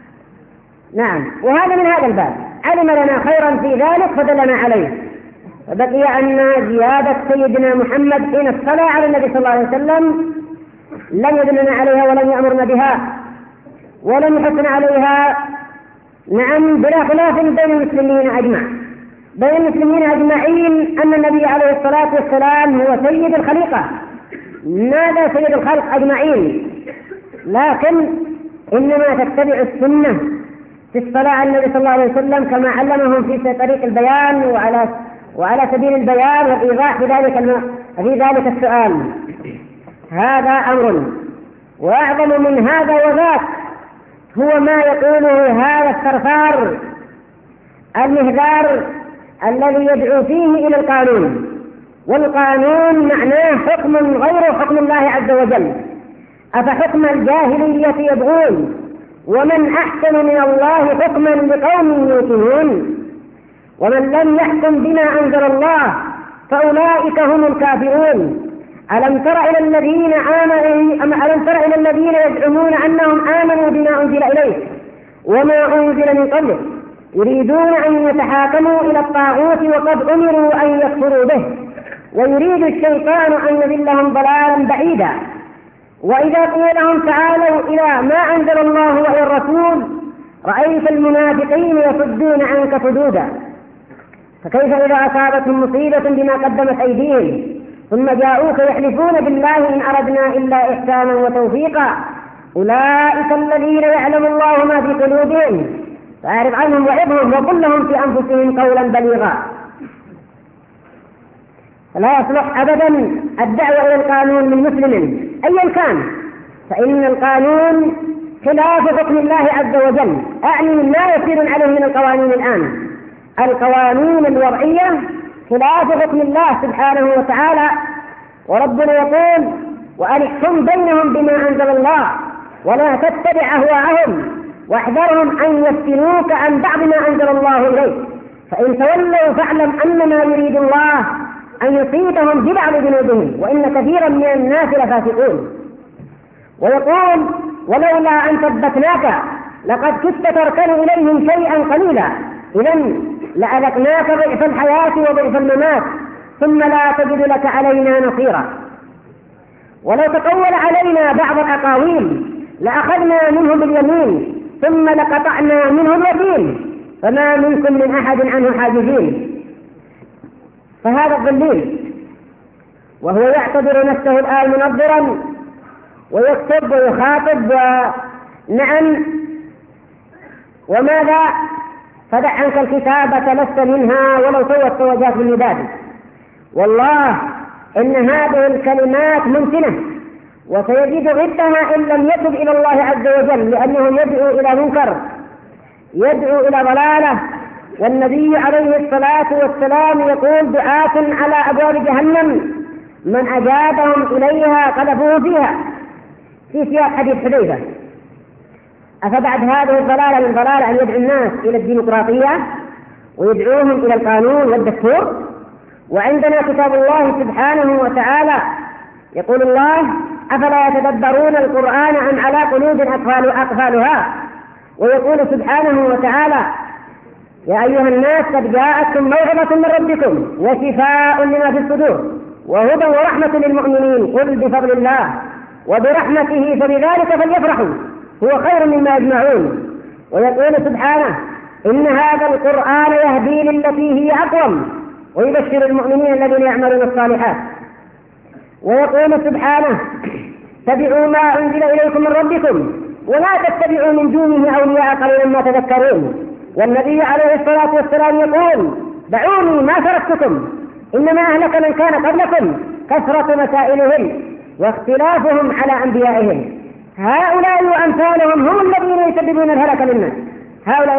نعم، وهذا من هذا الباب علم لنا خيرا في ذلك فدلنا عليه. فبقي أن زيادة سيدنا محمد حين الصلاة على النبي صلى الله عليه وسلم لم يدلنا عليها ولم يأمرنا بها ولم يحثنا عليها. نعم، بلا خلاف بين المسلمين أجمعين أن النبي عليه الصلاة والسلام هو سيد الخليقة، ماذا سيد الخلق أجمعين، لكن إنما تتبع السنة في الصلاة على النبي صلى الله عليه وسلم كما علمهم في طريق البيان وعلى سبيل البيان والإيضاح في ذلك السؤال. هذا أمر، وأعظم من هذا وذاك هو ما يقوله هذا الثرثار المهذار الذي يدعو فيه إلى القانون، والقانون معناه حكم غير حكم الله عز وجل. أفحكم الجاهلية يبغون ومن أحسن من الله حكما لقوم يوقنون ومن لم يحكم بما أنزل الله فأولئك هم الكافرون. ألم تر إلى الذين يزعمون أنهم آمنوا بما أنزل إليك وما أنزل من قبلك يريدون أن يتحاكموا إلى الطاغوت وقد أمروا أن يكفروا به ويريد الشيطان أن يضلهم ضلالا بعيدا. وإذا قيل لهم تعالوا إلى ما أنزل الله وإلى الرسول رأيت المنافقين يصدون عنك صدودا. فكيف إذا أصابتهم مصيبة بما قدمت أيديهم ثم جاءوك يحلفون بالله إن أردنا إلا إحسانا وتوفيقا أولئك الذين يعلم الله ما في قلوبهم فأعرض عنهم وعظهم وقل لهم في أنفسهم قولا بليغا. فلا يصلح أبدا الدعوة إلى القانون من مسلم أيا كان، فإن القانون خلاف حكم الله عز وجل، أعني ما يسير عليه من القوانين الآن. القوانين الوضعية خلاف حكم الله سبحانه وتعالى، وربنا يقول وأن احكم بينهم بما أنزل الله ولا تتبع أهواءهم واحذرهم أن يفتنوك عن بعض ما أنزل الله إليك فإن تولوا فاعلم أنما يريد الله أن يصيبهم ببعض ذنوبهم وإن كثيرا من الناس لفاسقون. ويقول ولولا أن ثبتناك لقد كنت تركن إليهم شيئا قليلا إذن لأذقناك ضعف الحياة وضعف الممات ثم لا تجد لك علينا نصيرا. ولو تقول علينا بعض الأقاويل لأخذنا منه باليمين ثم لقطعنا منه الوتين فما منكم من أحد عنه حاجزين. فهذا الضليل وهو يعتبر نفسه الآن منظرا ويكتب ويخاطب ونعم وماذا فدع عنك الكتابة لست منها ولو سوت توجات بالمداد. والله إن هذه الكلمات ممكنة وسيجد ضدها إن لم يتب إلى الله عز وجل، لأنه يدعو إلى منكر يدعو إلى ضلالة. والنبي عليه الصلاة والسلام يقول دعاة على أبواب جهنم من أجابهم إليها قذفوه فيها في سياق حديث حذيفة. أفبعد هذه الضلالة من ضلالة أن يدعو الناس إلى الديمقراطية ويدعوهم إلى القانون والدستور؟ وعندنا كتاب الله سبحانه وتعالى يقول الله أفلا يتدبرون القرآن أم على قلوب أقفالها. ويقول سبحانه وتعالى يا أيها الناس قد جاءتكم موعظة من ربكم وشفاء لما في الصدور وهدى ورحمة للمؤمنين قل بفضل الله وبرحمته فبذلك فليفرحوا هو خير مما يجمعون. ويقول سبحانه إن هذا القرآن يهدي للتي هي أقوم ويبشر المؤمنين الذين يعملون الصالحات. ويقول سبحانه اتبعوا ما أنزل إليكم من ربكم ولا تتبعوا من دونه أولياء قليلا ما تذكرون. والنبي عليه الصلاة والسلام يقول دعوني ما تركتكم إنما أهلك من كان قبلكم كثرة مسائلهم واختلافهم على أنبيائهم. هؤلاء وأمثالهم هم الذين يسببون الهلك للناس. هؤلاء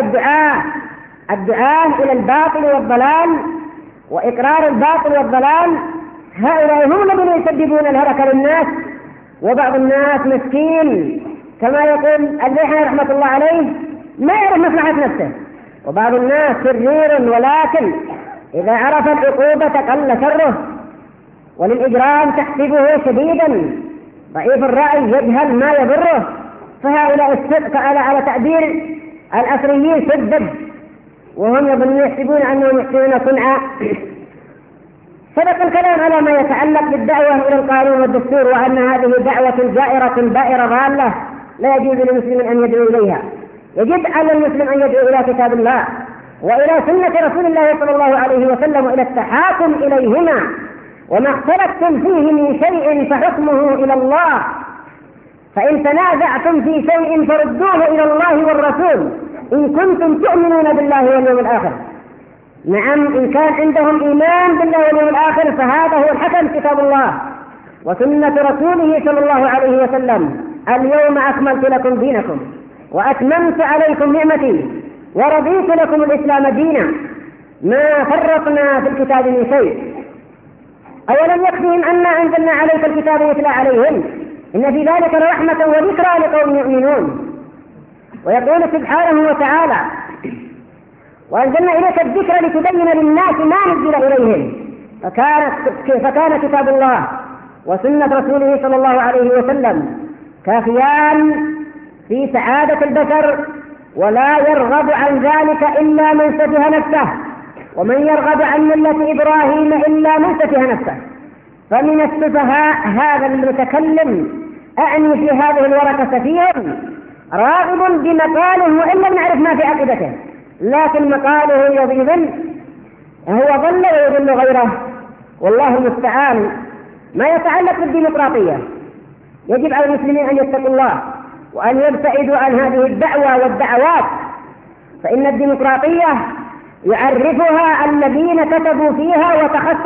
الدعاة إلى الباطل والضلال وإقرار الباطل والضلال هؤلاء هم الذين يسببون الهلك للناس. وبعض الناس مسكين كما يقول البيحاني رحمة الله عليه ما يعرف مصلحة نفسه، وبعض الناس شرير ولكن إذا عرف العقوبة قل شره وللإجرام تحسبه شديدا ضعيف الرأي يجهل ما يضره. فهؤلاء الصدق على تعبير الأثريين سدد وهم يحسبون أنهم يحسنون صنعا. سبق الكلام على ما يتعلق بالدعوة إلى القانون والدستور وأن هذه دعوة جائرة بائرة ضالة لا يجوز للمسلم أن يدعو إليها. يجب على المسلم أن يدعو إلى كتاب الله وإلى سنة رسول الله صلى الله عليه وسلم وإلى التحاكم إليهما وما اختلفتم فيه من شيء فحكمه إلى الله فإن تنازعتم في شيء فردوه إلى الله والرسول إن كنتم تؤمنون بالله واليوم الآخر. نعم إن كان عندهم إيمان بالله واليوم الآخر فهذا هو الحكم كتاب الله وسنة رسوله صلى الله عليه وسلم. اليوم أكملت لكم دينكم وأتممت عليكم نعمتي ورضيت لكم الإسلام دينا ما فرطنا في الكتاب من شيء. أولم يكفهم أنا أنزلنا عليك الكتاب يتلى عليهم إن في ذلك لرحمة وذكرى لقوم يؤمنون. ويقول سبحانه وتعالى وأنزلنا إليك الذكر لتبين للناس ما نزل إليهم فكان كتاب الله وسنة رسوله صلى الله عليه وسلم كافيان في سعادة البشر ولا يرغب عن ذلك إلا من سفه نفسه ومن يرغب عن ملة إبراهيم إلا من سفه نفسه. فمن السفهاء هذا المتكلم أعني في هذه الورقة سفيه راغب بمقاله وإن لم نعرف ما في عقيدته، لكن مقاله يضل، هو ضل ويضل غيره، والله المستعان. ما يتعلق بالديمقراطية يجب على المسلمين أن يتقوا الله وأن يبتعدوا عن هذه الدعوة والدعوات، فإن الديمقراطية يعرفها الذين كتبوا فيها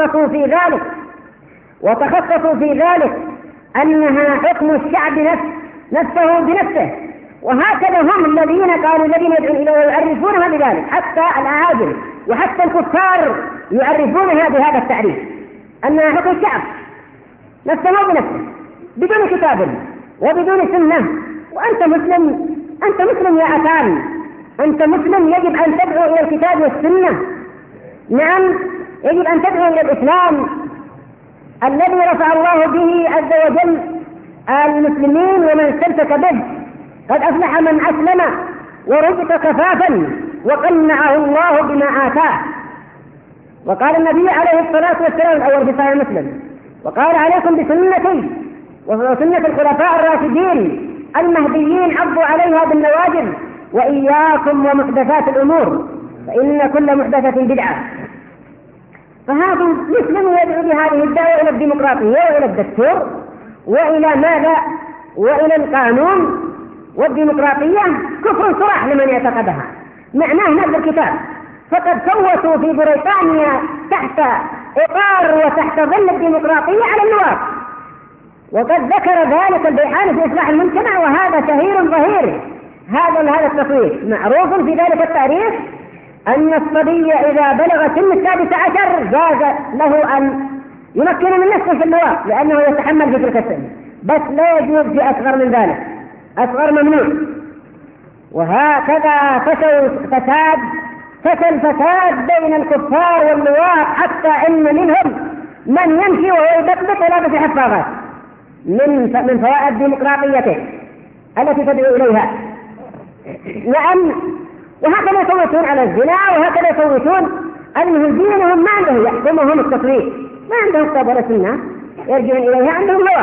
وتخصصوا في ذلك أنها حكم الشعب نفسه بنفسه، وهكذا هم الذين قالوا الذين يدعون إليه ويعرفونها بذلك، حتى الأعاجم وحتى الكفار يعرفونها بهذا التعريف أنها حكم الشعب نفسه بنفسه بدون كتاب وبدون سنة. وأنت مسلم يا أخان، أنت مسلم، يجب أن تدعو إلى الكتاب والسنة. نعم، يجب أن تدعو إلى الإسلام الذي رفع الله به عز وجل المسلمين ومن استمسك به. قد أفلح من أسلم ورزق كفافا وقنعه الله بما آتاه. وقال النبي عليه الصلاة والسلام الأول في صحيح مسلم، وقال عليكم بسنتي وسنة الخلفاء الراشدين المهديين عضوا عليها بالنواجذ وإياكم ومحدثات الأمور فإن كل محدثة بدعة. فهذا مسلم يدعو بهذه الدعوة إلى الديمقراطية وإلى الدستور وإلى ماذا؟ وإلى القانون. والديمقراطية كفر صراح لمن يعتقدها، معناه نقل الكتاب. فقد صوتوا في بريطانيا تحت إطار وتحت ظل الديمقراطية على النواب، وقد ذكر ذلك البيحاني في إصلاح المجتمع، وهذا شهير ظهير. هذا التصويت معروف في ذلك التاريخ أن الصبي إذا بلغ سن 16 جاز له أن يمكن من نفسه في النواب لأنه يتحمل في تلك السن، بس لا يجوز في أصغر من ذلك، أصغر ممنوع. وهكذا فشل فساد بين الكفار والنواب، حتى إن منهم من يمشي وهو يبطبط ولابس حفاظات من فوائد ديمقراطيته التي تدعو إليها. نعم، وهكذا يصوتون على الزنا، وهكذا يصوتون أنهم دينهم ما عندهم يحكمهم التصويت، ما عندهم كتاب ولا سنة يرجعون إليها، عندهم هوى.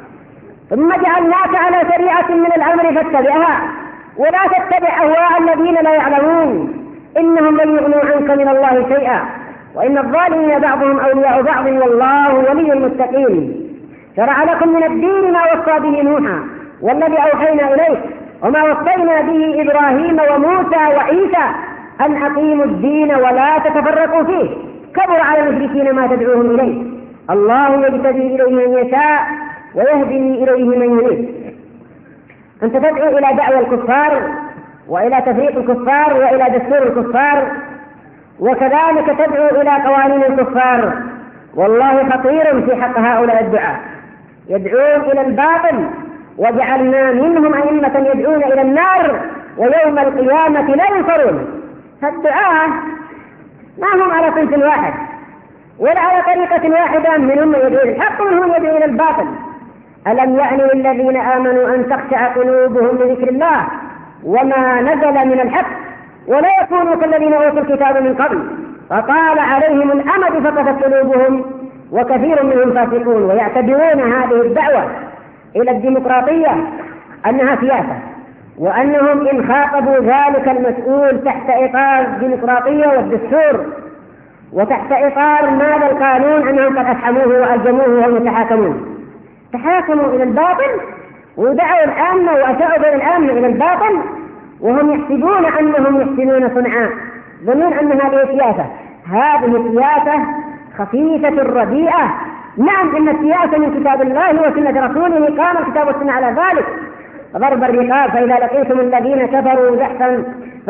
ثم جعلناك على شريعة من الأمر فاتبعها ولا تتبع أهواء الذين لا يعلمون إنهم لن يغنوا عنك من الله شيئا وإن الظالمين بعضهم أولياء بعض والله ولي المتقين. شرع لكم من الدين ما وصى به نوحا والذي أوحينا إليك وما وصينا به إبراهيم وموسى وعيسى أن أقيموا الدين ولا تتفرقوا فيه كبر على المشركين ما تدعوهم إليه الله يجتبي إليه من يشاء ويهدي إليه من يريد. أنت تدعو إلى دعوى الكفار وإلى تفريق الكفار وإلى دستور الكفار، وكذلك تدعو إلى قوانين الكفار. والله خطير في حق هؤلاء الدعاة، يدعون إلى الباطل وجعلنا منهم أئمة يدعون إلى النار ويوم القيامة لا ينصرون. فالدعاة ما هم على صنف واحد ولا على طريقة واحدة، منهم من يدعو إلى الحق ومنهم يدعو إلى الباطل. ألم يعني للذين آمنوا أن تخشع قلوبهم لذكر الله وما نزل من الحق ولا يكونوا كالذين أوتوا الكتاب من قبل فطال عليهم الأمد فقست قلوبهم وكثير منهم فاسقون. ويعتبرون هذه الدعوة إلى الديمقراطية أنها سياسة، وأنهم إن خاطبوا ذلك المسؤول تحت إطار الديمقراطية والدستور وتحت إطار ماذا القانون أنهم قد أفحموه وألزموه وهم يتحاكمون، تحاكموا إلى الباطل ودعوا العامة وأشاعوا بين العامة إلى الباطل وهم يحسبون أنهم يحسنون صنعا، ظنون أن هذه سياسة. هذه سياسة خفيفة رديئة. نعم، إن السياسة من كتاب الله وسنة رسوله، قام الكتاب والسنة على ذلك. ضرب الرقاب فإذا لقيتم الذين كفروا زحفا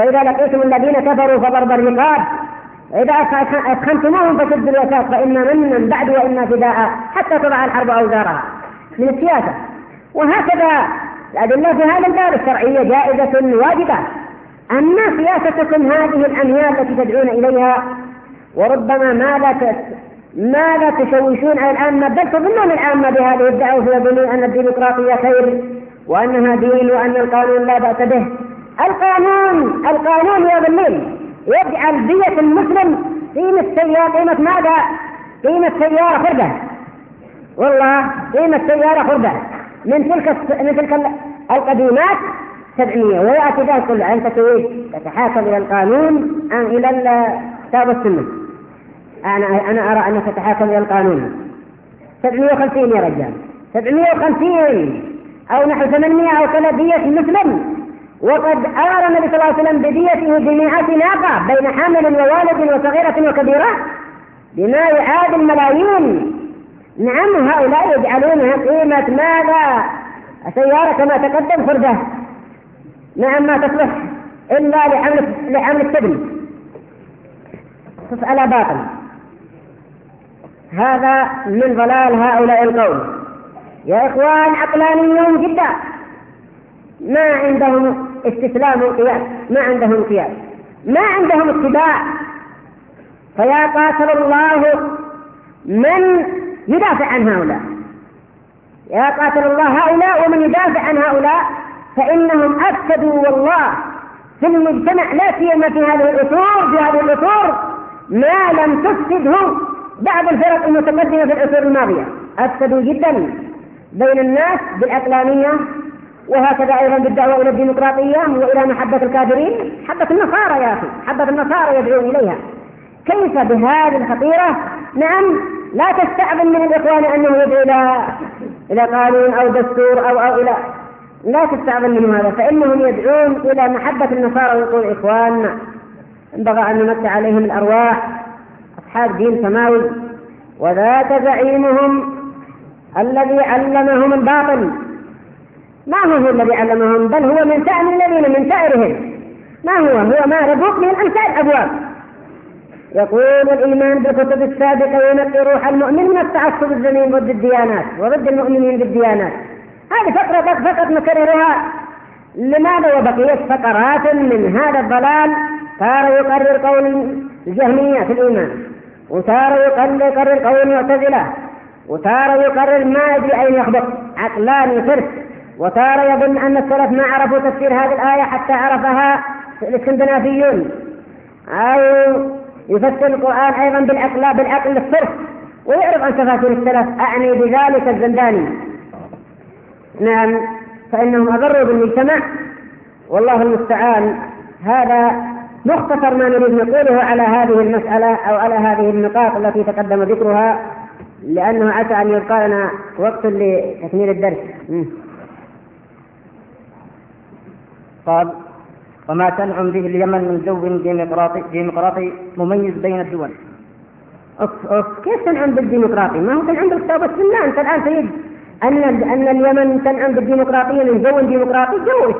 فضرب الرقاب إذا أسخنتموهم فشدوا الوثاق فإما منا بعد وإما فداء حتى تضع الحرب أوزارها، من السياسة. وهكذا الأدلة في هذا الباب الشرعية جائزة واجبة. أما سياستكم هذه الأميال التي تدعون إليها وربما ما لا تشوشون على العامة بل تظنون العامة بهذه الدعوة ويظنون أن الديمقراطية خير وأنها دين وأن القانون لا بأس به. القانون يا ظلين يجعل بية المسلم قيمة سيارة خردة، والله قيمة سيارة خردة. من تلك القديمات 700، ويأتي ذلك كله. أنت تريد تتحاكم إلى القانون أم إلى الكتاب والسنة؟ أنا أرى أنك تتحاكم إلى القانون. 750 يا رجال، 750 أو نحو 800 أو كذا دية مسلم، وقد أمر النبي صلى الله عليه وسلم بديته ب100 ناقة بين حامل ووالد وصغيرة وكبيرة بما يعادل ملايين. نعم، هؤلاء يجعلونها قيمة ماذا؟ سيارة كما تقدم فردة، نعم، ما تصلح إلا لحمل السبن. تسأل باطل. هذا من ضلال هؤلاء القوم يا إخوان، عقلانيون جدا، ما عندهم استسلام وقياس، ما عندهم قياس، ما عندهم اتباع. فيا قاتل الله من يدافع عن هؤلاء، يا قاتل الله هؤلاء ومن يدافع عن هؤلاء، فإنهم أفسدوا والله في المجتمع، لا سيما في هذه الأطور ما لم تفسده بعض الفرق المتقدمة في العصور الماضية. أفسدوا جدا بين الناس بالعقلانية، وهكذا أيضا بالدعوة إلى الديمقراطية وإلى محبة الكافرين. حبة النصارى يا أخي، حبة النصارى يدعون إليها. كيف بهذه الخطيرة؟ نعم، لا تستعظم من الإخوان أنه يدعو إلى قانون أو دستور أو إلى، لا تستعظم منهم هذا، فإنهم يدعون إلى محبة النصارى. ويقول إخواننا ينبغي أن نمتع عليهم الأرواح، أصحاب دين سماوي، وذاك زعيمهم الذي علمهم الباطل. ما هو الذي علمهم، بل هو من شأن الذين من سائرهم. ما هو ما ربوك من أمثال أبواب. يقول الإيمان بالكتب السابقة ينقي روح المؤمن من التعصب الذميم ضد الديانات وضد المؤمنين بالديانات. هذه فقط نكررها. لماذا؟ وبقيت فقرات من هذا الضلال. تارة يقرر قول الجهمية في الإيمان، وتارة يقرر قول المعتزلة، وتارة يقرر ما يدري أين يخبط عقلاني صرف، وتارة يظن أن السلف ما عرفوا تفسير هذه الآية حتى عرفها الاسكندنافيون، أو يفسر القرآن أيضا بالعقل الصرف، ويعرف عن تفاسير السلف. أعني بذلك الزنداني. نعم، فإنهم أضروا بالمجتمع، والله المستعان. هذا مختصر ما نريد نقوله على هذه المسألة أو على هذه النقاط التي تقدم ذكرها، لأنه عسى أن يبقى لنا وقت لتكميل الدرس. قال: وما تنعم به اليمن من جو ديمقراطي مميز بين الدول. كيف تنعم بالديمقراطي؟ ما هو تنعم بالكتاب والسنة. أنت الآن تريد أن اليمن تنعم بالديمقراطية من جو ديمقراطي،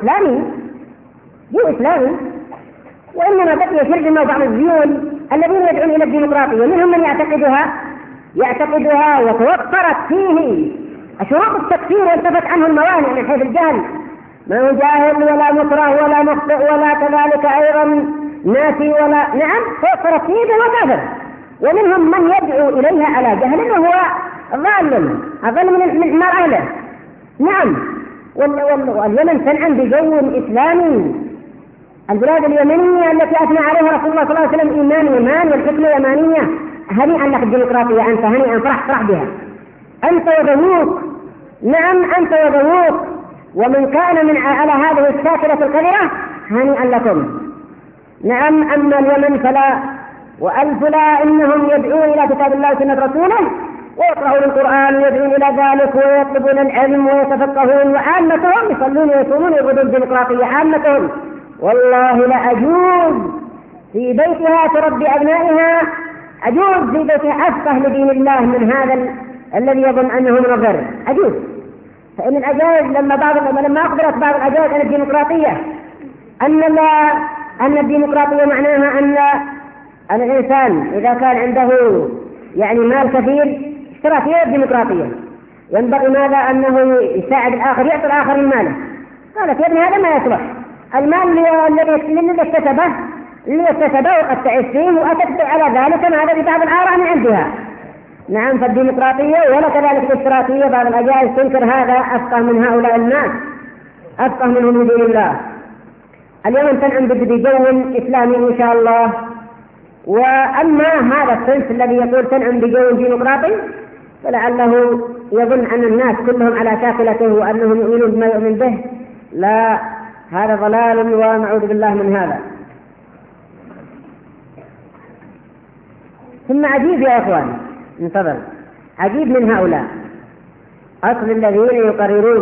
جو إسلامي. وإنما بقي شرذمة بعض الزيون الذين يدعون إلى الديمقراطية، منهم من يعتقدها وتوفرت فيه شروط التكفير وانتفت عنه الموانع من حيث الجهل، ما هو جاهل ولا مكره ولا مخطئ ولا كذلك أيضا ناسي ولا، نعم، توفرت فيه وهو كافر. ومنهم من يدعو إليها على جهل وهو أضل من مال أهله. نعم، واليمن تنعم بجو إسلامي. البلاد اليمنية التي أثنى عليها رسول الله صلى الله عليه وسلم إيمان والحكمة يمانية. هنيئا لك الديمقراطية، أنت هنيئا، فرح بها أنت وذووك. نعم، أنت وذووك. ومن كان من على هذه الشاكلة القذرة هنيئا لكم. نعم، أما اليمن فلا، وألف لا، إنهم يدعون إلى كتاب الله وسنة رسوله ويقرؤون القرآن ويدعون إلى ذلك ويطلبون العلم ويتفقهون، وعامتهم يصلون ويصومون ويعبدون الديمقراطية عامتهم. والله لأجوز في بيتها تربي أبنائها، أجوز في بيتها أفقه لدين الله من هذا الذي يظن أنه منظر. أجوز. فإن الأجائز لما أخبرت بعض الأجائز عن الديمقراطية أن الديمقراطية معناها أن الإنسان إذا كان عنده يعني مال كثير اشترى فيه الديمقراطية، ينبغي ماذا؟ أنه يساعد الآخر، يعطي الآخر من ماله. قالت يا ابني هذا ما يصلح، المال اللي اكتسبه وقد تعيش فيه وأتتبع على ذلك ماذا ببعض الآراء من عندها. نعم، فالديمقراطية ولا كذلك الاشتراكية بعض الأجائز تنكر هذا، أفقه من هؤلاء الناس، أفقه منهم من دين الله. اليمن تنعم بجو إسلامي إن شاء الله. وأما هذا الصنف الذي يقول تنعم بجو ديمقراطي فلعله يظن أن الناس كلهم على شاكلته وأنهم يؤمنون بما يؤمن به، لا، هذا ضلال ونعوذ بالله من هذا. ثم عجيب يا أخوان، انتظر، عجيب من هؤلاء أصل الذين يقررون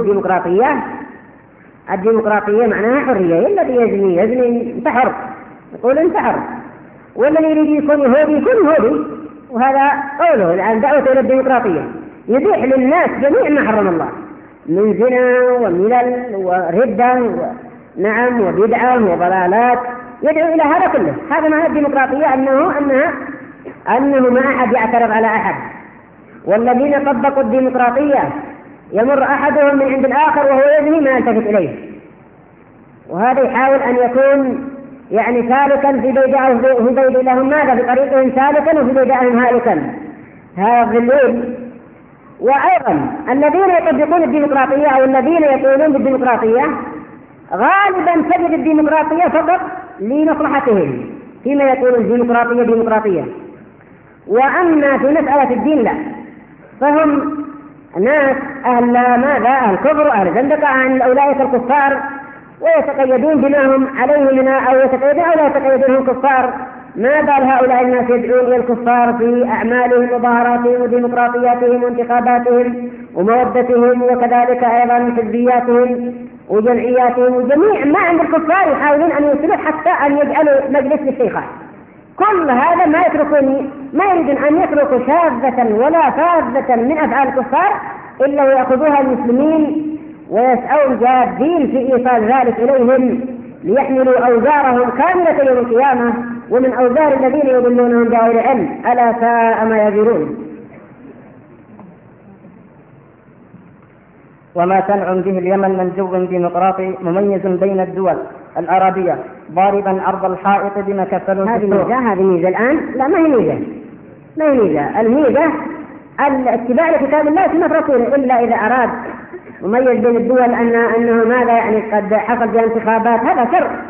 الديمقراطية معناها حرية. الذي يزني انت حر، يقول انت حر، والذي يريد يكون يهودي يكون يهودي، وهذا قوله الآن دعوة إلى الديمقراطية، يبيح للناس جميع ما حرم الله من زنا وملل وردة نعم وبدعة وضلالات، يدعو إلى هذا كله. هذا معنى الديمقراطية، أنه ما أحد يعترض على أحد. والذين طبقوا الديمقراطية يمر أحدهم من عند الآخر وهو يزني ما يلتفت إليه، وهذا يحاول أن يكون يعني سالكا في بيد لهم ماذا في طريقهم سالكا وفي بيدهم هالكا، هذا الظلول. وأيضا الذين يطبقون الديمقراطية أو الذين يقولون بالديمقراطية غالبا تجد الديمقراطية فقط لمصلحتهم فيما يقولون الديمقراطية ديمقراطية، وأما في مسألة الدين لا، فهم ناس أهل كفر أهل زندقة عن أولئك الكفار، ويتقيدون بما هم عليه منا أو يتقيدون أو لا يتقيدون هم كفار. ما بال هؤلاء الناس يدعون إلى الكفار في أعمالهم وظاهراتهم وديمقراطياتهم وانتخاباتهم ومودتهم، وكذلك أيضا حزبياتهم وجمعياتهم وجميع ما عند الكفار يحاولون أن يوصلوا حتى أن يجعلوا مجلس للشيخات. كل هذا ما يريدون أن يتركوا شاذة ولا فاذة من أفعال الكفار إلا ويأخذوها المسلمين ويسعون جادين في إيصال ذلك إليهم ليحملوا أوزارهم كاملة يوم القيامة ومن أوزار الذين يضلونهم بغير علم، ألا ساء ما يزرون. وما تنعم به اليمن من جو ديمقراطي مميز بين الدول العربية ضاربا أرض الحائط بما كفلوا. هذه ميزة الآن؟ لا، ما هي ميزة. الميزة الاتباع لكتاب الله سنة رسوله، إلا إذا أراد مميز بين الدول أنه ماذا يعني قد حصل بها انتخابات، هذا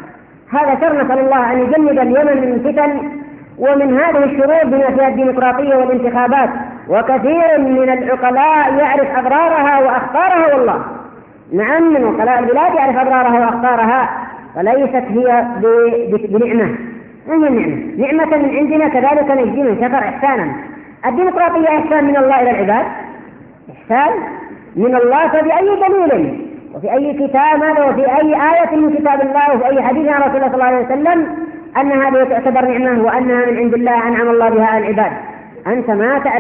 شر نسأل الله أن يجنب اليمن من الفتن ومن هذه الشرور بما فيها الديمقراطية والانتخابات. وكثير من العقلاء يعرف أضرارها وأخطارها، والله نعم من عقلاء البلاد يعرف أضرارها وأخطارها، فليست هي بنعمة، نعمة من عندنا كذلك نجزي من شكر إحسانا. الديمقراطية إحسان من الله إلى العباد، إحسان من الله، فبأي دليل وفي أي كتاب وفي أي آية من كتاب الله وفي أي حديث عن رسول الله صلى الله عليه وسلم أن هذه تعتبر نعمة وأنها من عند الله أنعم الله بها على العباد؟ أنت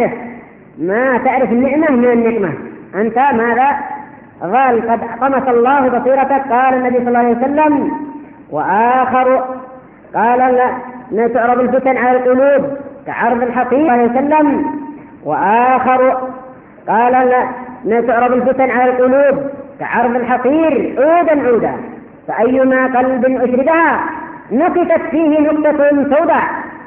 ما تعرف النعمة من النعمة. أنت ماذا قال؟ قد طمس الله بصيرتك. قال النبي صلى الله عليه وسلم وآخر قال لا تعرض الفتن على القلوب كعرض الحقير صلى الله عليه وسلم، وآخر قال لا تعرض الفتن على القلوب كعرض الحقير عودا، فأيما قلب أشربها نكتت فيه نكتة سوداء،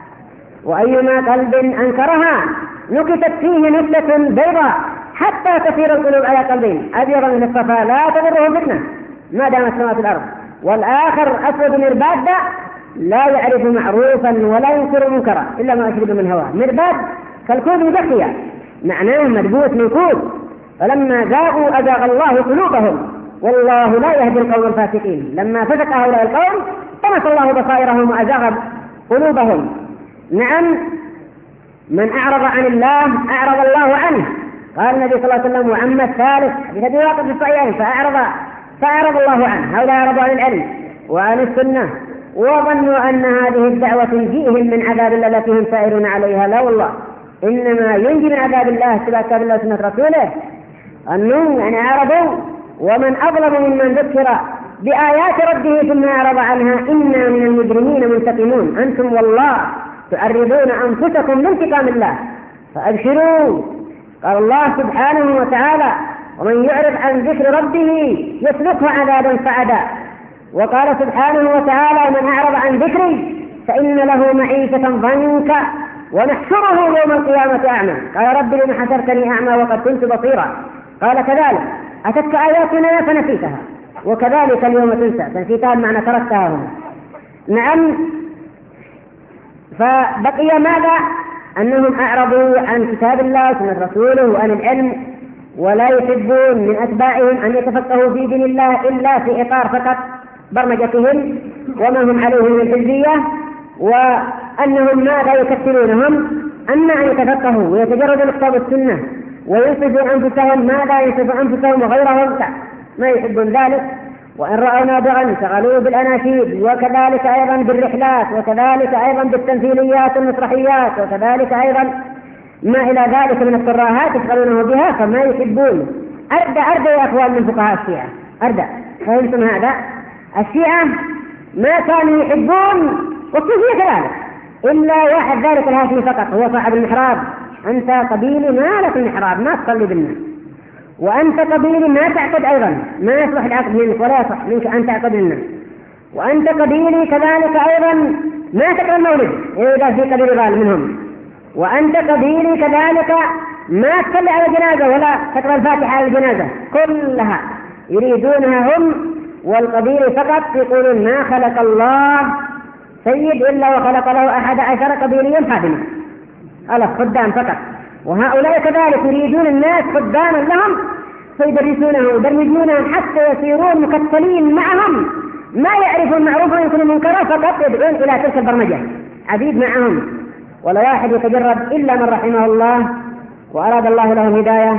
وأيما قلب أنكرها نكتت فيه نكتة بيضاء، حتى تسير القلوب على قلبين أبيض من الصفا لا تضره فتنة ما دامت السماوات الأرض، والآخر أسود مرباد لا يعرف معروفا ولا ينكر منكرا إلا ما أشرب من هواه. مرباد كالكود مدخيا، معناه مدبوس من كود. فلما جاءوا أزاغ الله قلوبهم والله لا يهدي القوم الفاسقين. لما فسق هؤلاء القوم طمس الله بصائرهم وأزاغ قلوبهم. نعم، من أعرض عن الله أعرض الله عنه. قال النبي صلى الله عليه وسلم وأما الثالث بهذه واقف الصحيحين فأعرض الله عنه. هؤلاء أعرضوا عن العلم وعن السنة وظنوا أن هذه الدعوة تنجيهم من عذاب الله التي هم سائرون عليها. لا والله، إنما ينجي من عذاب الله اتباع كتاب الله وسنة رسوله أنهم يعني أعرضوا. ومن أظلم ممن ذكر بآيات ربه ثم أعرض عنها إنا من المجرمين منتقمون. أنتم والله تعرضون أنفسكم لانتقام الله فأبشروا. قال الله سبحانه وتعالى ومن يعرض عن ذكر ربه يسلكه عذابا صعدا. وقال سبحانه وتعالى من أعرض عن ذكري فإن له معيشة ضنكا ونحشره يوم القيامة أعمى. قال رب لم حشرتني أعمى وقد كنت بصيرا. قال كذلك أتتك آياتنا فنسيتها وكذلك اليوم تنسى. فنسيتها بمعنى تركتها هنا. نعم، فبقي ماذا؟ أنهم أعرضوا عن كتاب الله وسنة رسوله وعن العلم ولا يحبون من أتباعهم أن يتفقهوا في دين الله إلا في إطار فقط برمجتهم وما هم عليه من الحزبية، وأنهم ماذا يكثرونهم أما أن يتفقهوا ويتجردوا كتاب السنة وينصفوا أنفسهم ماذا ينصف أنفسهم وغيرهم ما يحبون ذلك. وإن رأوا نابغا شغلوه بالأناشيد، وكذلك أيضا بالرحلات، وكذلك أيضا بالتمثيليات والمسرحيات، وكذلك أيضا ما إلى ذلك من التراهات يشغلونه بها، فما يحبون. أردى يا أخوان من فقهاء الشيعة، أردى، فهمتم هذا؟ الشيعة ما كانوا يحبون والصوفية كذلك إلا واحد ذلك الهاشمي فقط هو صاحب المحراب. أنت قبيلي ما لك المحراب، ما تصلي بالناس، وأنت قبيلي ما تعقد أيضا، ما يصلح العقد منك ولا يصح منك أن تعقد الناس، وأنت قبيلي كذلك أيضا ما تقرأ المولد إذا في قبيل غال منهم، وأنت قبيلي كذلك ما تصلي على الجنازة ولا تقرأ الفاتحة على الجنازة. كلها يريدونها هم والقبيل فقط. يقولون ما خلق الله سيد إلا وخلق له 11 قبيليا خادما، خدام فقط. وهؤلاء كذلك يريدون الناس خداما لهم فيدرسونه ويدرجونهم حتى يصيرون مكتلين معهم، ما يعرفون معروفا يكونوا منكرا، فقط يدعون إلى تلك البرمجة، عبيد معهم. ولا واحد يتجرب إلا من رحمه الله وأراد الله له الهداية.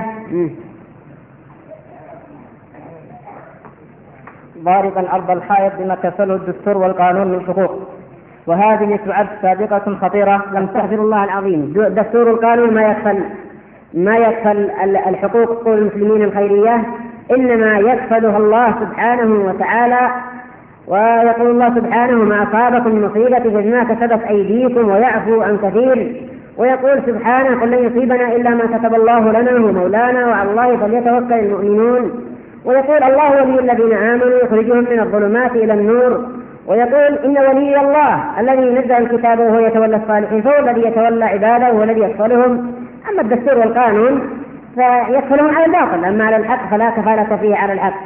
ضاربا أرض الحائط بما كفله الدستور والقانون من حقوق، وهذه تعد سابقة خطيرة لم تحذر الله العظيم. دستور القانون ما يكفل الحقوق المسلمين الخيرية، إنما يكفلها الله سبحانه وتعالى. ويقول الله سبحانه ما أصابكم من مصيبة فبما كسبت أيديكم ويعفو عن كثير. ويقول سبحانه قل لن يصيبنا إلا ما كتب الله لنا هو مولانا وعلى الله فليتوكل المؤمنون. ويقول الله ولي الذين آمنوا يخرجهم من الظلمات إلى النور. ويقول إن ولي الله الذي نزل الكتاب وهو يتولى الصالحين، فهو الذي يتولى عباده والذي يكفلهم. أما الدستور والقانون فيكفلهم على الباطل، أما على الحق فلا كفالة فيه على الحق.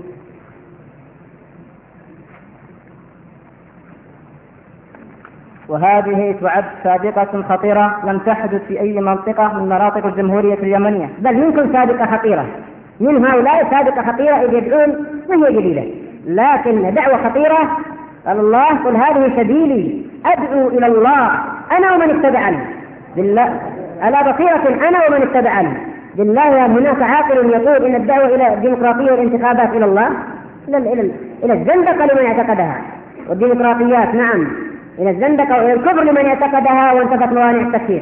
وهذه تعد سابقة خطيرة لم تحدث في أي منطقة من مناطق الجمهورية اليمنية، بل منكم سابقة خطيرة، من هؤلاء سابقة خطيرة إذ يدعون وهي جديدة، لكن دعوة خطيرة. قال الله قل هذه سبيلي أدعو إلى الله أنا ومن اتبعني بالله على بصيرة أنا ومن اتبعني بالله. هناك عاقل يقول إن الدعوة إلى الديمقراطية والانتخابات إلى الله إلى الزندقة لمن اعتقدها، والديمقراطيات نعم إلى الزندقة وإلى الكفر لمن اعتقدها وانتفت موانع التكفير.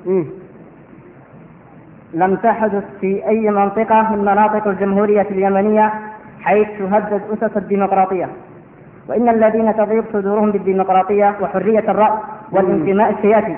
لم تحدث في أي منطقة من مناطق الجمهورية اليمنية حيث تهدد أسس الديمقراطية. وإن الذين تضيق صدورهم بالديمقراطية وحرية الرأي والانتماء السياسي.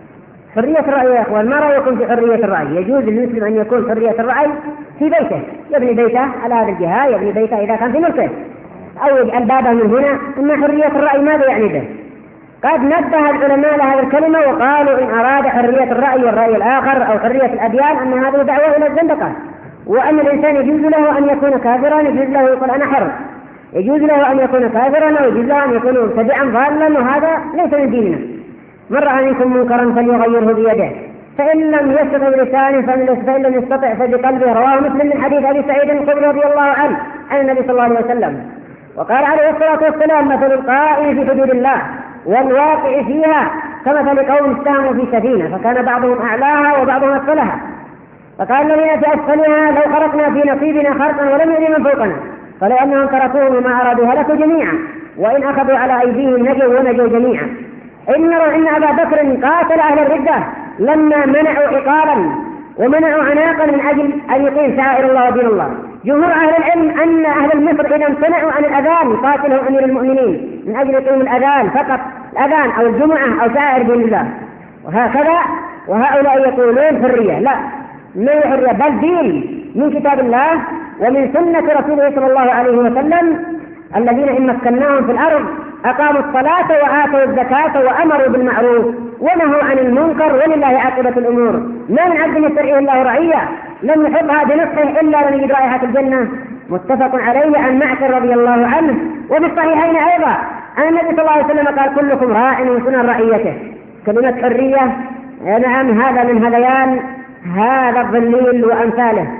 حرية الرأي يا أخوان، ما رأيكم في حرية الرأي؟ يجوز للمسلم أن يكون حرية الرأي في بيته، يبني بيته على هذا الجهة، يبني بيته إذا كان في ملكه، أو يجعل بابه من هنا. أما حرية الرأي ماذا يعني به؟ قد نبه العلماء لهذه الكلمة وقالوا إن أراد حرية الرأي والرأي الآخر أو حرية الأديان أن هذه دعوة إلى الزندقة، وأن الإنسان يجوز له أن يكون كافرا، يجوز له يقول أنا حر، يجوز له أن يكون كافرا أو يجوز له أن يكون مبتدعا ضالا، وهذا ليس من ديننا. من رأى منكم منكرا فليغيره بيده فإن لم يستطع بلسانه فإن لم يستطع فبقلبه. رواه مسلم من حديث أبي سعيد الخدري رضي الله عنه عن النبي صلى الله عليه وسلم. وقال عليه الصلاة والسلام مثل القائم في حدود الله والواقع فيها كمثل قوم استهموا في سفينة فكان بعضهم أعلاها وبعضهم أسفلها، فقال الذين في أسفلها لو خرقنا في نصيبنا خرقا ولم يؤذي من فوقنا، فلو أنهم تركوه وما أرادوا هلكوا جميعا، وإن أخذوا على أيديهم نجوا ونجوا جميعا. إن أبا بكر قاتل أهل الردة لما منعوا عقابا ومنعوا عناقا من أجل أن يقيم شعائر الله ودين الله. جمهور أهل العلم أن أهل مصر إذا امتنعوا عن الأذان قاتلهم أمير المؤمنين من أجل يقيم الأذان فقط، الأذان أو الجمعة أو شعائر دين الله، وهكذا. وهؤلاء يقولون حرية، لا، ما هي حرية بل دين من كتاب الله ومن سنة رسوله صلى الله عليه وسلم. الذين إن مكناهم في الأرض أقاموا الصلاة وآتوا الزكاة وأمروا بالمعروف ونهوا عن المنكر ولله عاقبة الأمور. ما من عبد يسترعيه الله رعية لم يحبها بنصحه إلا لم يجد رائحة الجنة. متفق عليه عن معقل رضي الله عنه. وفي الصحيحين أيضا أن النبي صلى الله عليه وسلم قال كلكم راع وسنن رعيته. كلمة حرية نعم هذا من هذيان هذا الظليل وأمثاله.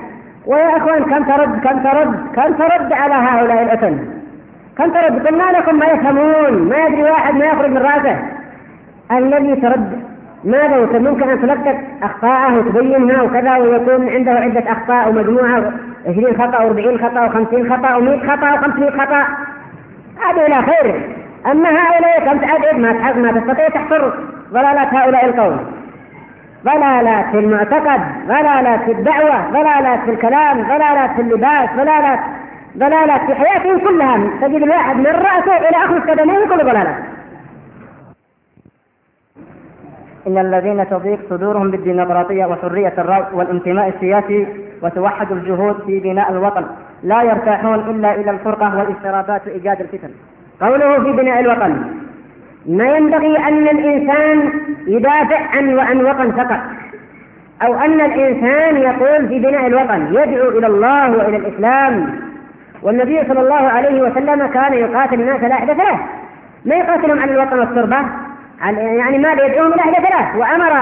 ويا أخوان كم ترد على هؤلاء الأتم، كم ترد؟ قلنا لكم ما يفهمون، ما يدري واحد ما يخرج من رأسه. الذي ترد ماذا يكون؟ ممكن أن تلقط أخطاءه وتبينها وكذا، ويكون عنده عدة أخطاء ومجموعة 20 خطأ و40 خطأ و50 خطأ و100 خطأ و500 خطأ، هذا إلى خير. أما هؤلاء كم تعدد ما تستطيع تحصر ضلالات هؤلاء القوم، ضلالات في المعتقد، ضلالات في الدعوة، ضلالات في الكلام، ضلالات في اللباس، ضلالات في حياتهم كلها. تجد الواحد من رأسه إلى آخر قدميه كل ضلالات. إن الذين تضيق صدورهم بالديمقراطية وحرية الرأي والانتماء السياسي وتوحد الجهود في بناء الوطن لا يرتاحون إلا إلى الفرقة والاضطرابات وإيجاد الفتن. قوله في بناء الوطن، ما ينبغي أن الإنسان يدافع عن وطن فقط، أو أن الإنسان يقول في بناء الوطن يدعو إلى الله وإلى الإسلام. والنبي صلى الله عليه وسلم كان يقاتل الناس لا حدث له، ما يقاتلهم عن الوطن والتربة، يعني ما يدعوهم لا حدث له، وأمر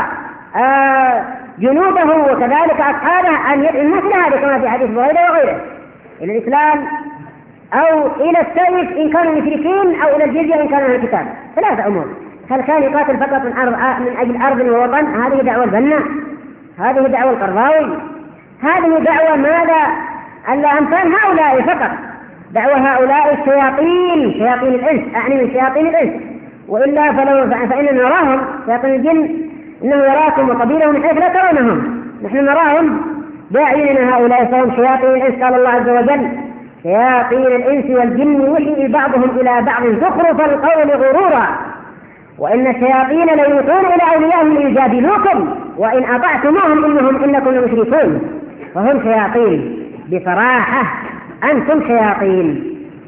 جنوده وكذلك أصحابه أن يدعو الناس لهذا كما في حديث بريدة وغيره، إلى الإسلام أو إلى السيف إن كانوا مشركين، أو إلى الجزية إن كانوا أهل الكتاب. ثلاثة أمور. هل كان يقاتل فقط من أجل أرض ووطن؟ هذه دعوة البنا، هذه دعوة القرضاوي، هذه دعوة ماذا؟ أمثال هؤلاء فقط، دعوة هؤلاء الشياطين، شياطين الإنس، أعني من شياطين الإنس، وإلا فإننا نراهم شياطين الجن، إنه يراكم وقبيلهم من حيث لا ترونهم، نحن نراهم بأعيننا هؤلاء فهم شياطين الإنس. قال الله عز وجل: شياطين الإنس والجن يوحي بعضهم إلى بعض زخرف القول غرورا وإن الشياطين ليوحون إلى أوليائهم ليجادلوكم وإن أطعتموهم إنكم لمشركون. فهم شياطين بصراحة، أنتم شياطين.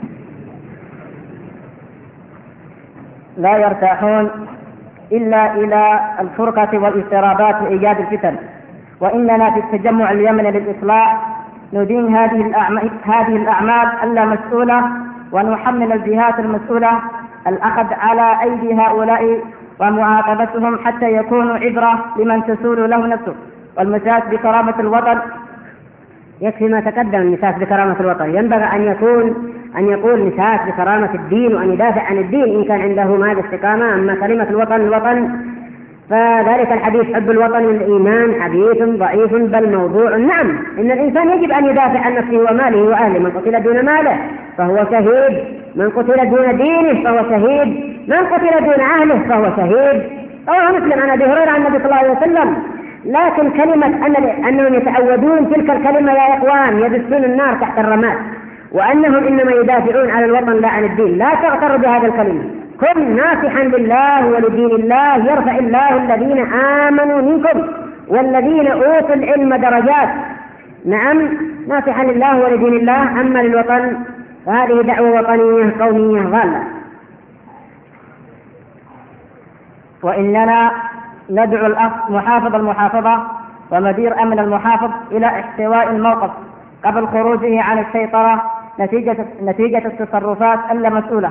لا يرتاحون إلا إلى الفرقة والاضطرابات وإيجاد الفتن. وإننا في التجمع اليمني للإصلاح ندين هذه الأعمال اللامسؤولة، ونحمل الجهات المسؤولة الأخذ على أيدي هؤلاء ومعاقبتهم حتى يكونوا عبرة لمن تسول له نفسه. والمساس بكرامة الوطن، يكفي ما تقدم المساس بكرامة الوطن، ينبغي أن يقول مساس بكرامة الدين وأن يدافع عن الدين إن كان عنده ماذا استقامة. أما كلمة الوطن فذلك الحديث حب الوطن والإيمان حديث ضعيف بل موضوع. نعم، إن الإنسان يجب أن يدافع عن نفسه وماله وأهله، من قتل دون ماله فهو شهيد، من قتل دون دينه فهو شهيد، من قتل دون أهله فهو شهيد. رواه مسلم عن أبي هريرة عن النبي صلى الله عليه وسلم. لكن كلمة أنهم يتعودون تلك الكلمة يا إخوان يدسون النار تحت الرماد، وأنهم إنما يدافعون عن الوطن لا عن الدين. لا تغتر بهذا الكلمة، كن ناصحا لله ولدين الله، يرفع الله الذين آمنوا منكم والذين أوتوا العلم درجات. نعم، ناصحا لله ولدين الله. أما للوطن فهذه دعوة وطنية قومية ضالة. وإننا ندعو الأخ محافظ المحافظة ومدير أمن المحافظ إلى احتواء الموقف قبل خروجه عن السيطرة نتيجة التصرفات اللامسؤولة.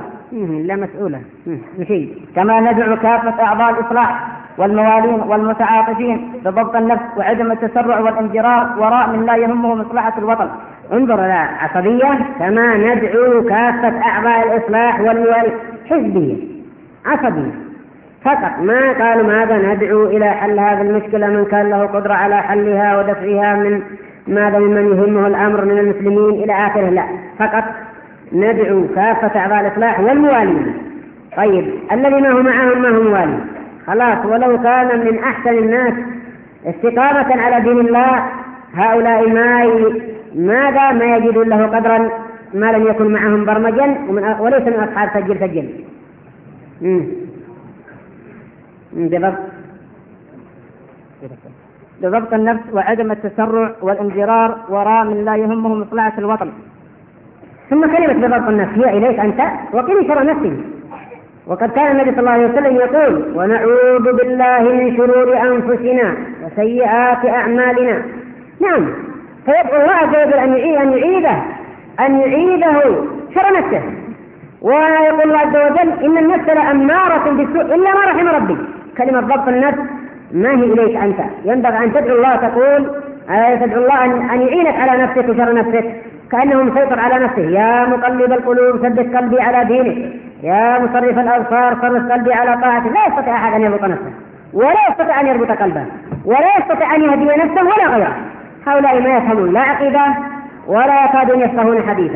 كما ندعو كافة أعضاء الإصلاح والموالين والمتعاطفين بضبط النفس وعدم التسرع والانجرار وراء من لا يهمه مصلحة الوطن. انظر إلى عصبية، كما ندعو كافة أعضاء الإصلاح والموالين، حزبية عصبية فقط، ما قالوا ماذا ندعو إلى حل هذه المشكلة من كان له قدرة على حلها ودفعها من ماذا ممن يهمه الأمر من المسلمين إلى آخره. لا، فقط ندعو كافة أعضاء الإصلاح والموالين. طيب، الذي ما هو معهم ما هو موالي خلاص، ولو كان من أحسن الناس استقامة على دين الله، هؤلاء ماذا ما يجدون له قدرا ما لم يكن معهم برمجا وليس من أصحاب سجل. بضبط النفس وعدم التسرع والانجرار وراء من لا يهمه مصلحة الوطن. ثم كلمة بضبط النفس هي إليك أنت وقل شر نفسي. وقد كان النبي صلى الله عليه وسلم يقول: ونعوذ بالله من شرور أنفسنا وسيئات أعمالنا. نعم، فيدعو الله عز وجل أن يعيده شر نفسه. ويقول الله عز وجل: إن النفس لأمارة بالسوء إلا ما رحم ربي. كلمة ضبط النفس ما هي إليك أنت، ينبغي أن تدعو الله تقول: تدعو الله أن يعينك على نفسك وشر نفسك، كأنه مسيطر على نفسه. يا مقلب القلوب ثبت قلبي على دينك، يا مصرف الأبصار صرف قلبي على طاعتك. لا يستطيع أحد أن يربط نفسه، ولا يستطيع أن يربط قلبه، ولا يستطيع أن يهدي نفسه ولا غيره. هؤلاء ما يفهمون لا عقيدة ولا يكادون يفقهون حديثا.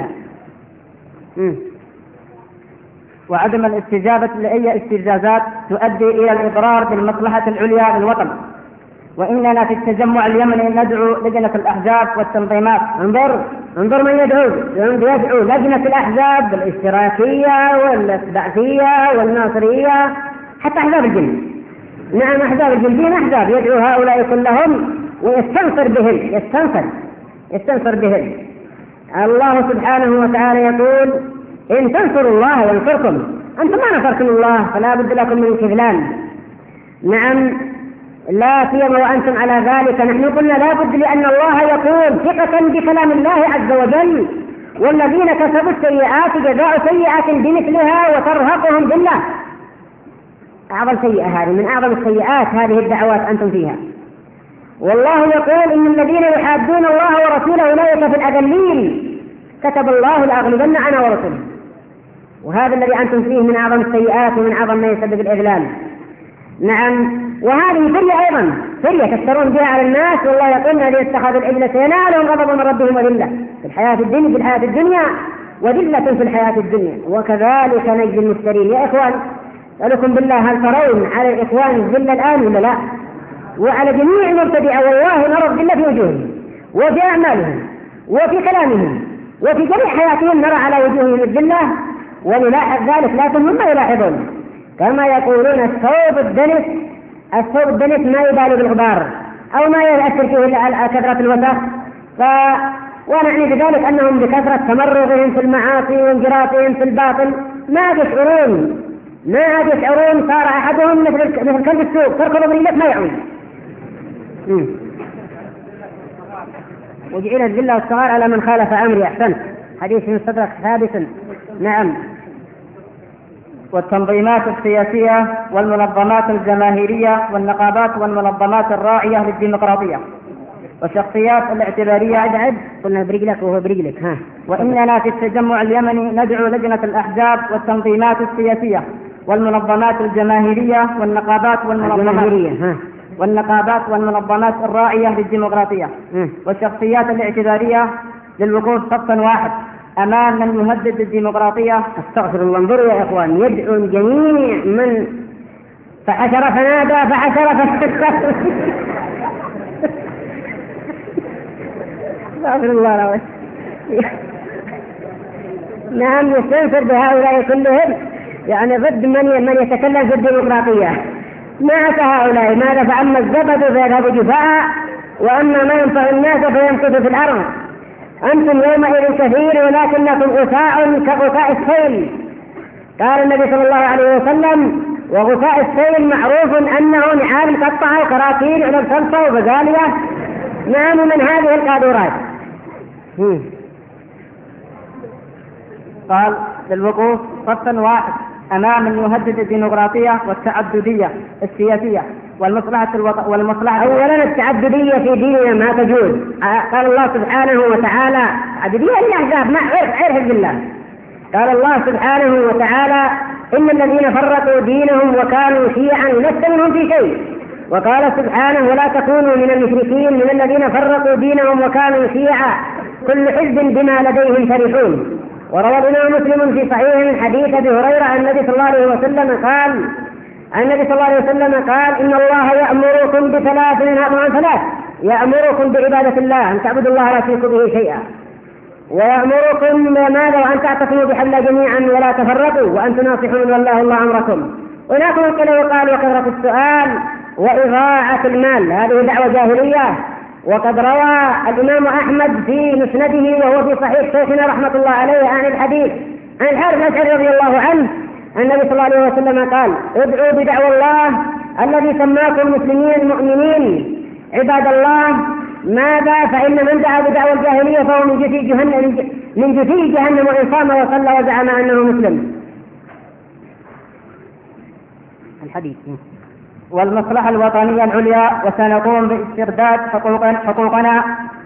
وعدم الاستجابة لأي استجازات تؤدي إلى الإضرار بالمصلحة العليا للوطن. وإننا في التجمع اليمني ندعو لجنة الأحزاب والتنظيمات. انظر من يدعو لجنة الأحزاب الاشتراكية والبعثية والناصرية، حتى أحزاب الجن. نعم، أحزاب الجن أحزاب يدعو هؤلاء كلهم ويستنصر بهم. الله سبحانه وتعالى يقول: إن تنصروا الله ينصركم. أنتم ما نصرتم الله فلا بد لكم من خذلان. نعم، لا سيما وأنتم على ذلك. نحن قلنا لا بد، لأن الله يقول ثقة بكلام الله عز وجل: والذين كسبوا السيئات جزاء سيئات بمثلها وترهقهم ذلة. أعظم سيئة هذه، من أعظم السيئات هذه الدعوات أنتم فيها. والله يقول: إن الذين يحادون الله ورسوله أولئك في الأذلين، كتب الله لأغلبن أنا ورسله. وهذا الذي أنتم فيه من أعظم السيئات ومن أعظم ما يسبب الإذلال. نعم، وهذه فرية أيضا، فرية تفترون بها على الناس. والله يقول: الذين اتخذوا العجل سينالهم غضب من ربهم وذلة في الحياة الدنيا وذلة في الحياة الدنيا وكذلك نجزي المفترين. يا إخوان، أسألكم بالله، هل ترون على الإخوان الذلة الآن ولا لا؟ وعلى جميع المبتدئة والله نرى الذلة في وجوههم وفي أعمالهم وفي كلامهم وفي جميع حياتهم، نرى على وجوههم الذلة. ونلاحظ ذلك، لكن هم يلاحظون. كما يقولون: الثوب الدنس ما يبالي بالغبار، أو ما يؤثر فيه كثرة الوسخ. ونعني بذلك أنهم بكثرة تمرغهم في المعاصي وانجرافهم في الباطل ما يشعرون. صار أحدهم مثل كلب السوق، تركض بريلك ما يعود. وجعل الذلة والصغار على من خالف أمري. أحسنت، حديث مستدرك ثابت. نعم. والتنظيمات السياسية والمنظمات الجماهيرية والنقابات والمنظمات الراعية للديمقراطية والشخصيات الاعتبارية. قلنا برجلك وهو برجلك. وإننا في التجمع اليمني ندعو لجنة الأحزاب والتنظيمات السياسية والمنظمات الجماهيرية والنقابات والمنظمات الراعية للديمقراطية والشخصيات الاعتبارية للوقوف صفا واحد أمام من يهدد الديمقراطية. استغفر الله. انظروا يا إخوان، يدعو الجميع من فحشر فنادى استغفر الله. نعم، يستنصر بهؤلاء كلهم، يعني ضد من يتكلم في الديمقراطية. نعس هؤلاء. ماذا؟ فأما الزبد فيذهب جفاء، وأما ما ينفع الناس فيمكث في الأرض. أنتم يومئذ كثير ولكنكم غثاء كغثاء السيل. قال النبي صلى الله عليه وسلم: وغثاء السيل معروف أنه نعال قطعة وكراكيل على الصلصة وبزالية. نعم، من هذه القادورات. قال: للوقوف صفا واحد أمام من يهدد الديمقراطية والتعددية السياسية والمصلحة. أولا التعددية في ديننا ما تجوز. قال الله سبحانه وتعالى: تعددية الأحزاب ما عرف بالله. قال الله سبحانه وتعالى: إن الذين فرقوا دينهم وكانوا شيعا لست منهم في شيء. وقال سبحانه: ولا تكونوا من المشركين من الذين فرقوا دينهم وكانوا شيعا كل حزب بما لديهم فرحون. وروى الإمام مسلم في صحيحه من حديث أبي هريرة عن النبي صلى الله عليه وسلم قال: إن الله يأمركم بثلاث وينهاكم عن ثلاث. يأمركم بعبادة الله، أن تعبدوا الله لا تشركوا به شيئا. ويأمركم بماذا؟ وأن تعتصموا بحبل جميعا ولا تفرقوا، وأن تناصحوا والله الله أمركم. هناك من وقال: وكثرة السؤال وإضاعة المال، هذه دعوة جاهلية. وقد روى الإمام أحمد في مسنده وهو في صحيح شيخنا رحمة الله عليه عن الحديث عن الحارث الأشعري رضي الله عنه النبي صلى الله عليه وسلم قال: ادعوا بدعوى الله الذي سماكم مسلمين مؤمنين عباد الله. ماذا؟ فإن من دعا بدعوى الجاهلية فهو من جثي جهنم وإن صام وصلى وزعم أنه مسلم. الحديث. والمصلحة الوطنية العليا، وسنقوم باسترداد حقوقنا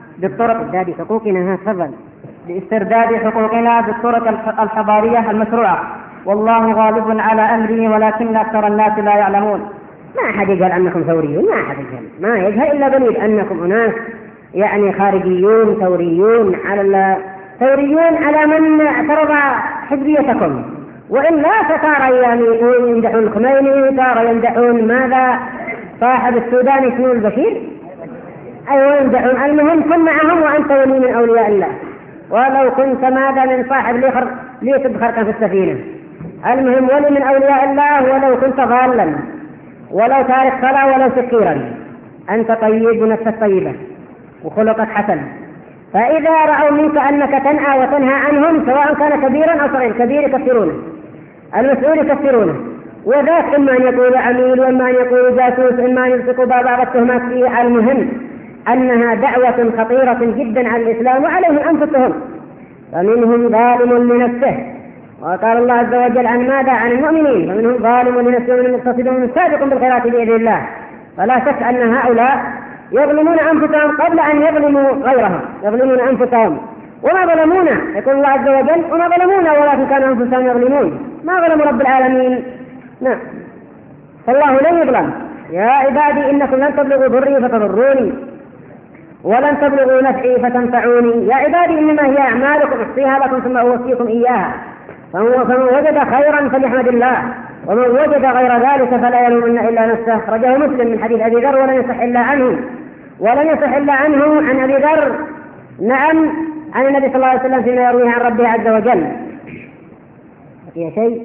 باسترداد حقوقنا بالطرق الحضارية المشروعة، والله غالب على أمره ولكن أكثر الناس لا يعلمون. ما أحد يقال أنكم ثوريون، ما أحد يقال، ما يجهل إلا دليل أنكم أناس يعني خارجيون ثوريون على من اعترض حزبيتكم، وإلا فتارى يعني يمدحون الخميني، تارى يمدحون ماذا صاحب السودان اسمه البشير، أيوة يمدحون. المهم كن معهم وأنت ولي من أولياء الله، ولو كنت ماذا من صاحب ليس بخرقا في السفينة. المهم ولي من أولياء الله ولو كنت ضالا، ولو تارك صلاة، ولو سكيرا، أنت طيب ونفسك طيبة وخلقك حسن. فإذا رأوا منك أنك تنأى وتنهى عنهم سواء كان كبيرا أو صغير، كبير يكفرونه، المسؤول يكفرونه، وذاك إما أن يقول عميل، وإما أن يقول جاسوس، إما أن يلصقوا بعض التهمات فيه. المهم أنها دعوة خطيرة جدا على الإسلام وعليهم أنفسهم، فمنهم ظالم لنفسه، وقال الله عز وجل عن ماذا؟ عن المؤمنين، فمنهم ظالم لنفسه ومن مقتصد ومن سابق بالخيرات بإذن الله. فلا شك أن هؤلاء يظلمون أنفسهم قبل أن يظلموا غيرهم، يظلمون أنفسهم وما ظلمونا، يقول الله عز وجل وما ظلمونا ولكن كانوا أنفسهم يظلمون، ما ظلموا رب العالمين. نعم، فالله لن يظلم. يا عبادي إنكم لن تبلغوا ضري فتضروني ولن تبلغوا نفعي فتنفعوني. يا عبادي إنما هي أعمالكم أحصيها لكم ثم أوفيكم إياها، فمن وجد خيرا فليحمد الله، ومن وجد غير ذلك فلا يلومن إلا نفسه. أخرجه مسلم من حديث أبي ذر ولن يصح إلا عنه عن أبي ذر، نعم، عن النبي صلى الله عليه وسلم فيما يرويه عن ربه عز وجل. بقي شيء؟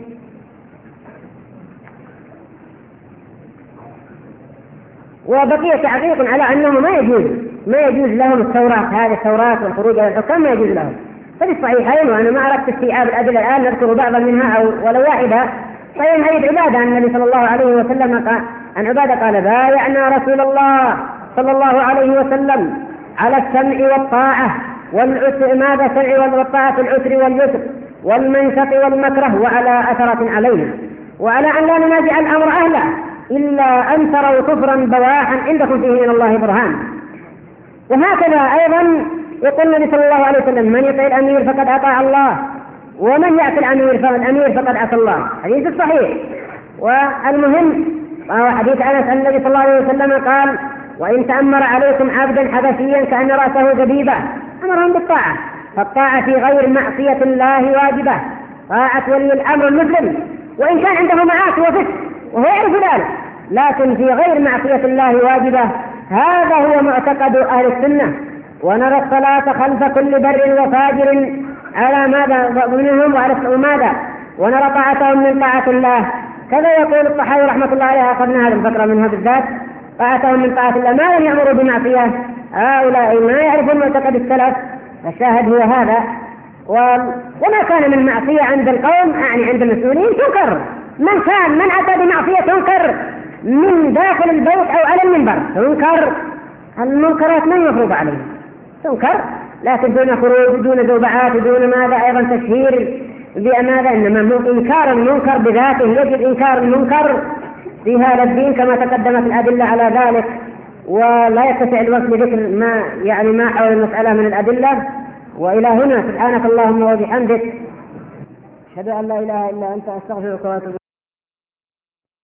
وبقي تعليق على أنه ما يجوز لهم الثورات، هذه الثورات والخروج على الحكام ما يجوز لهم. ففي الصحيحين، وأنا ما أردت استيعاب الأدلة الآن، نذكر بعضا منها ولو واحدة. فإن هي عبادة أن النبي صلى الله عليه وسلم عن عبادة قال: بايعنا رسول الله صلى الله عليه وسلم على السمع والطاعة ماذا سمع والطاعة في العسر واليسر والمنشط والمكره وعلى أثرة علينا، وعلى أن لا ننازع الأمر أهله إلا أن تروا كفرا بواحا عندكم فيه من الله برهان. وهكذا أيضا يقول النبي صلى الله عليه وسلم: من يطع الأمير فقد أطاع الله، ومن يعصي الأمير فقد عصى الله. حديث الصحيح. والمهم وهو حديث أنس أن النبي صلى الله عليه وسلم قال: وإن تأمر عليكم عبدا حبشيا كأن رأسه زبيبة، أمرهم بالطاعة، فالطاعة في غير معصية الله واجبة، طاعة ولي الأمر المسلم وإن كان عنده معاصي وفسق وهو يعرف ذلك، لكن في غير معصية الله واجبة. هذا هو معتقد أهل السنة. ونرى الصلاة خلف كل بر وفاجر على ماذا منهم وعلى ماذا، ونرى طاعتهم من طاعة الله. كذا يقول الطحاوي رحمة الله عليه، أخذنا هذه الفقرة منها بالذات: طاعتهم من طاعة الله ما لم يأمروا بمعصية. هؤلاء ما يعرفون معتقد السلف. الشاهد هو هذا. وما كان من معصية عند القوم، يعني عند المسؤولين، تنكر. من أتى بمعصية تنكر من داخل البيت أو على المنبر، تنكر. المنكرات ما يفرض عليه، تنكر، لكن دون خروج، دون زوبعات، دون ماذا أيضا تشهير بماذا، إنما إنكار المنكر بذاته. يجب إنكار المنكر في هذا الدين كما تقدمت الأدلة على ذلك، ولا يتسع الوقت لذكر ما حول المسألة من الأدلة. وإلى هنا سبحانك اللهم وبحمدك، أشهد أن لا إله إلا أنت، أستغفرك وأتوب